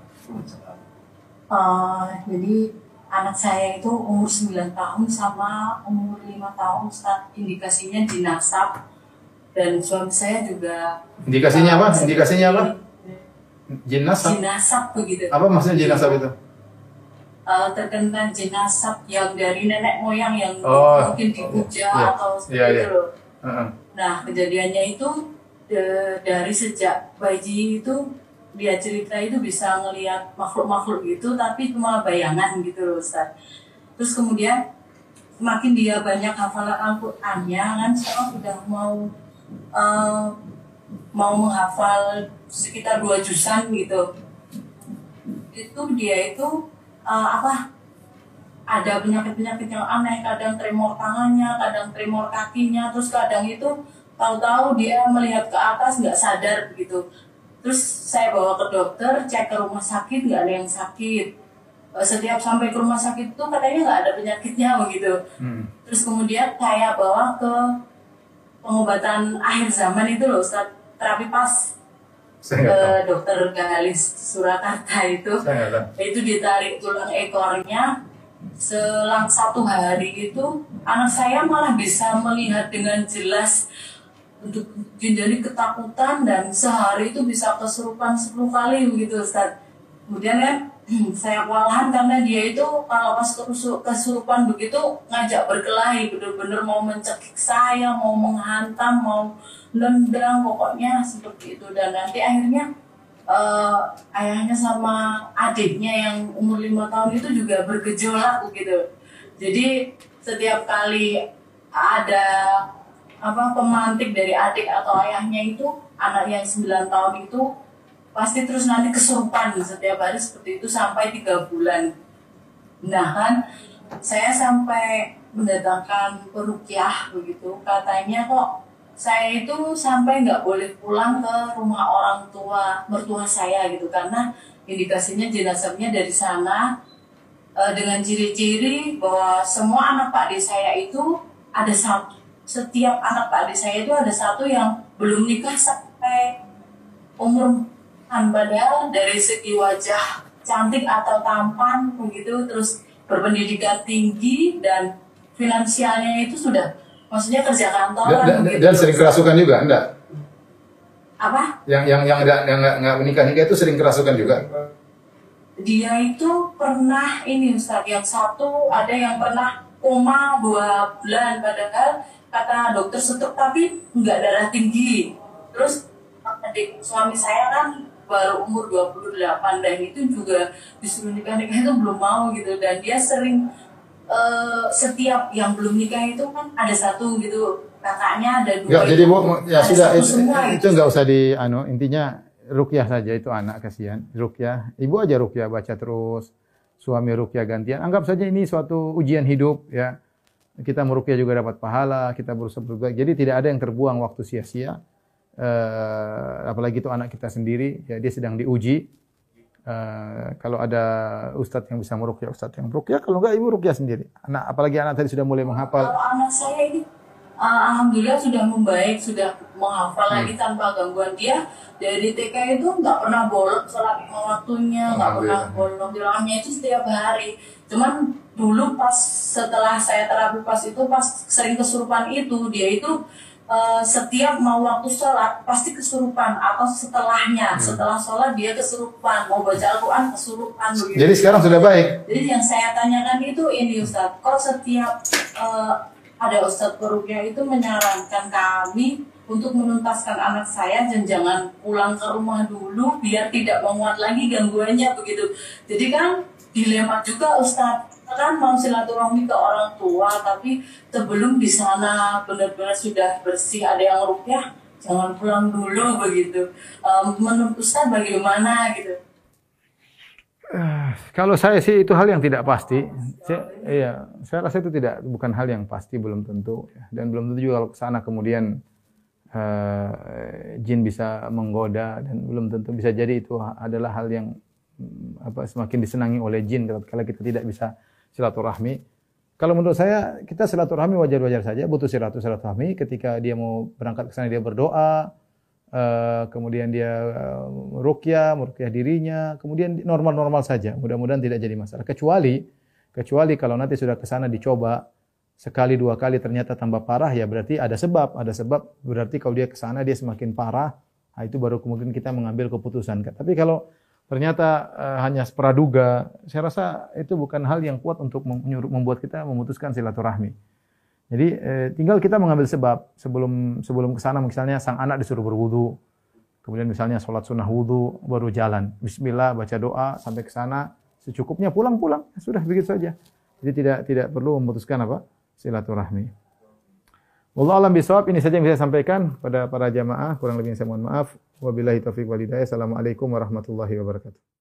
Uh, jadi anak saya itu umur sembilan tahun sama umur lima tahun, Ustaz. Indikasinya jinasab, dan suami saya juga. Indikasinya uh, apa? Indikasinya apa? Jinasab. Jinasab begitu. Apa maksudnya jinasab itu? Uh, terkena jinasab yang dari nenek moyang yang oh, mungkin dipuja iya, atau seperti iya, iya. itu loh. Uh-huh. Nah, kejadiannya itu De, dari sejak bayi itu dia cerita itu bisa ngelihat makhluk-makhluk gitu, tapi cuma bayangan gitu loh, Ustaz. Terus kemudian semakin dia banyak hafalan Al-Qur'annya, kan sekarang sudah mau uh, mau menghafal sekitar dua juzan gitu. Itu dia itu uh, apa? Ada penyakit-penyakit yang aneh, kadang tremor tangannya, kadang tremor kakinya, terus kadang itu tahu-tahu dia melihat ke atas nggak sadar begitu. Terus saya bawa ke dokter, cek ke rumah sakit, nggak ada yang sakit. Setiap sampai ke rumah sakit itu katanya nggak ada penyakitnya begitu. Hmm. Terus kemudian saya bawa ke pengobatan akhir zaman itu loh, Ustaz, terapi pas ke dokter Galis Surakarta itu. Itu ditarik tulang ekornya. Selang satu hari itu anak saya malah bisa melihat dengan jelas. Untuk jadi ketakutan, dan sehari itu bisa kesurupan sepuluh kali begitu, Ustaz. Kemudian kan saya kewalahan karena dia itu kalau pas kesurupan begitu ngajak berkelahi, benar-benar mau mencekik saya, mau menghantam, mau nendang, pokoknya seperti itu. Dan nanti akhirnya uh, ayahnya sama adiknya yang umur lima tahun itu juga bergejolak gitu. Jadi setiap kali ada apa pemantik dari adik atau ayahnya itu, anak yang sembilan tahun itu pasti terus nanti kesurupan setiap hari seperti itu sampai tiga bulan. Nah kan saya sampai mendatangkan peruqyah begitu, katanya kok saya itu sampai nggak boleh pulang ke rumah orang tua mertua saya gitu, karena indikasinya jenazahnya dari sana e, dengan ciri-ciri bahwa semua anak pakde saya itu ada satu, setiap anak pakde saya itu ada satu yang belum nikah sampai umur, padahal dari segi wajah cantik atau tampan begitu, terus berpendidikan tinggi dan finansialnya itu sudah, maksudnya kerja kantoran. Dan, gitu. dan sering kerasukan juga, enggak? Apa? Yang yang yang enggak yang enggak, enggak menikah nikah itu sering kerasukan juga. Dia itu pernah ini Ustaz, yang satu ada yang pernah koma dua bulan, padahal kata dokter stroke tapi enggak darah tinggi. Terus adik suami saya kan baru umur dua puluh delapan dan itu juga disuruh nikah-nikah itu belum mau gitu, dan dia sering Uh, setiap yang belum nikah itu kan ada satu gitu, kakaknya ada dua. Enggak, jadi Bu, ya sudah itu, semua, itu gitu. enggak usah di anu, intinya ruqyah saja, itu anak kasihan. Ruqyah, ibu aja ruqyah baca terus, suami ruqyah gantian. Anggap saja ini suatu ujian hidup ya. Kita meruqyah juga dapat pahala, kita berusaha berbuat. Jadi tidak ada yang terbuang waktu sia-sia. Uh, apalagi itu anak kita sendiri, ya dia sedang diuji. Uh, kalau ada ustadz yang bisa meruqyah, ustadz yang meruqyah, kalau enggak ibu ruqyah sendiri. Anak, apalagi anak tadi sudah mulai menghafal. Kalau anak saya ini uh, alhamdulillah sudah membaik, sudah menghafal hmm. lagi tanpa gangguan. Dia dari T K itu nggak pernah bolong sholat lima waktunya, nggak pernah bolong tilawahnya itu setiap hari. Cuman dulu pas setelah saya terapi pas itu, pas sering kesurupan itu, dia itu Uh, setiap mau waktu sholat pasti kesurupan, atau setelahnya hmm. setelah sholat dia kesurupan, mau baca Al-Quran kesurupan begitu. Jadi sekarang sudah baik. Jadi yang saya tanyakan itu ini Ustaz, kok setiap uh, ada Ustaz peruqyah itu menyarankan kami untuk menuntaskan anak saya dan jangan pulang ke rumah dulu biar tidak menguat lagi gangguannya begitu. Jadi kan dilema juga Ustaz, kan mau silaturahmi ke orang tua, tapi sebelum di sana benar-benar sudah bersih, ada yang ruqyah, jangan pulang dulu begitu. Um, menurut Ustaz bagaimana gitu? Uh, kalau saya sih itu hal yang tidak pasti. Saya, iya, saya rasa itu tidak bukan hal yang pasti, belum tentu, dan belum tentu juga kalau ke sana kemudian uh, jin bisa menggoda, dan belum tentu, bisa jadi itu adalah hal yang apa semakin disenangi oleh jin kalau kita tidak bisa silaturahmi. Kalau menurut saya kita silaturahmi wajar-wajar saja, butuh silaturahmi ketika dia mau berangkat ke sana, dia berdoa, uh, kemudian dia uh, ruqyah, meruqyah dirinya, kemudian normal-normal saja. Mudah-mudahan tidak jadi masalah. Kecuali kecuali kalau nanti sudah ke sana dicoba sekali dua kali ternyata tambah parah, ya berarti ada sebab, ada sebab berarti kalau dia ke sana dia semakin parah, nah itu baru kemudian kita mengambil keputusan. Tapi kalau ternyata uh, hanya praduga, saya rasa itu bukan hal yang kuat untuk menyuruh, membuat kita memutuskan silaturahmi. Jadi eh, tinggal kita mengambil sebab. Sebelum sebelum ke sana misalnya sang anak disuruh berwudu, kemudian misalnya sholat sunnah wudu, baru jalan. Bismillah, baca doa, sampai ke sana secukupnya, pulang-pulang, sudah begitu saja. Jadi tidak tidak perlu memutuskan apa silaturahmi. Wallahu a'lam bishawab. Ini saja yang bisa saya sampaikan pada para jamaah. Kurang lebihnya saya mohon maaf. Wabillahi taufiq wal hidayah. Assalamualaikum warahmatullahi wabarakatuh.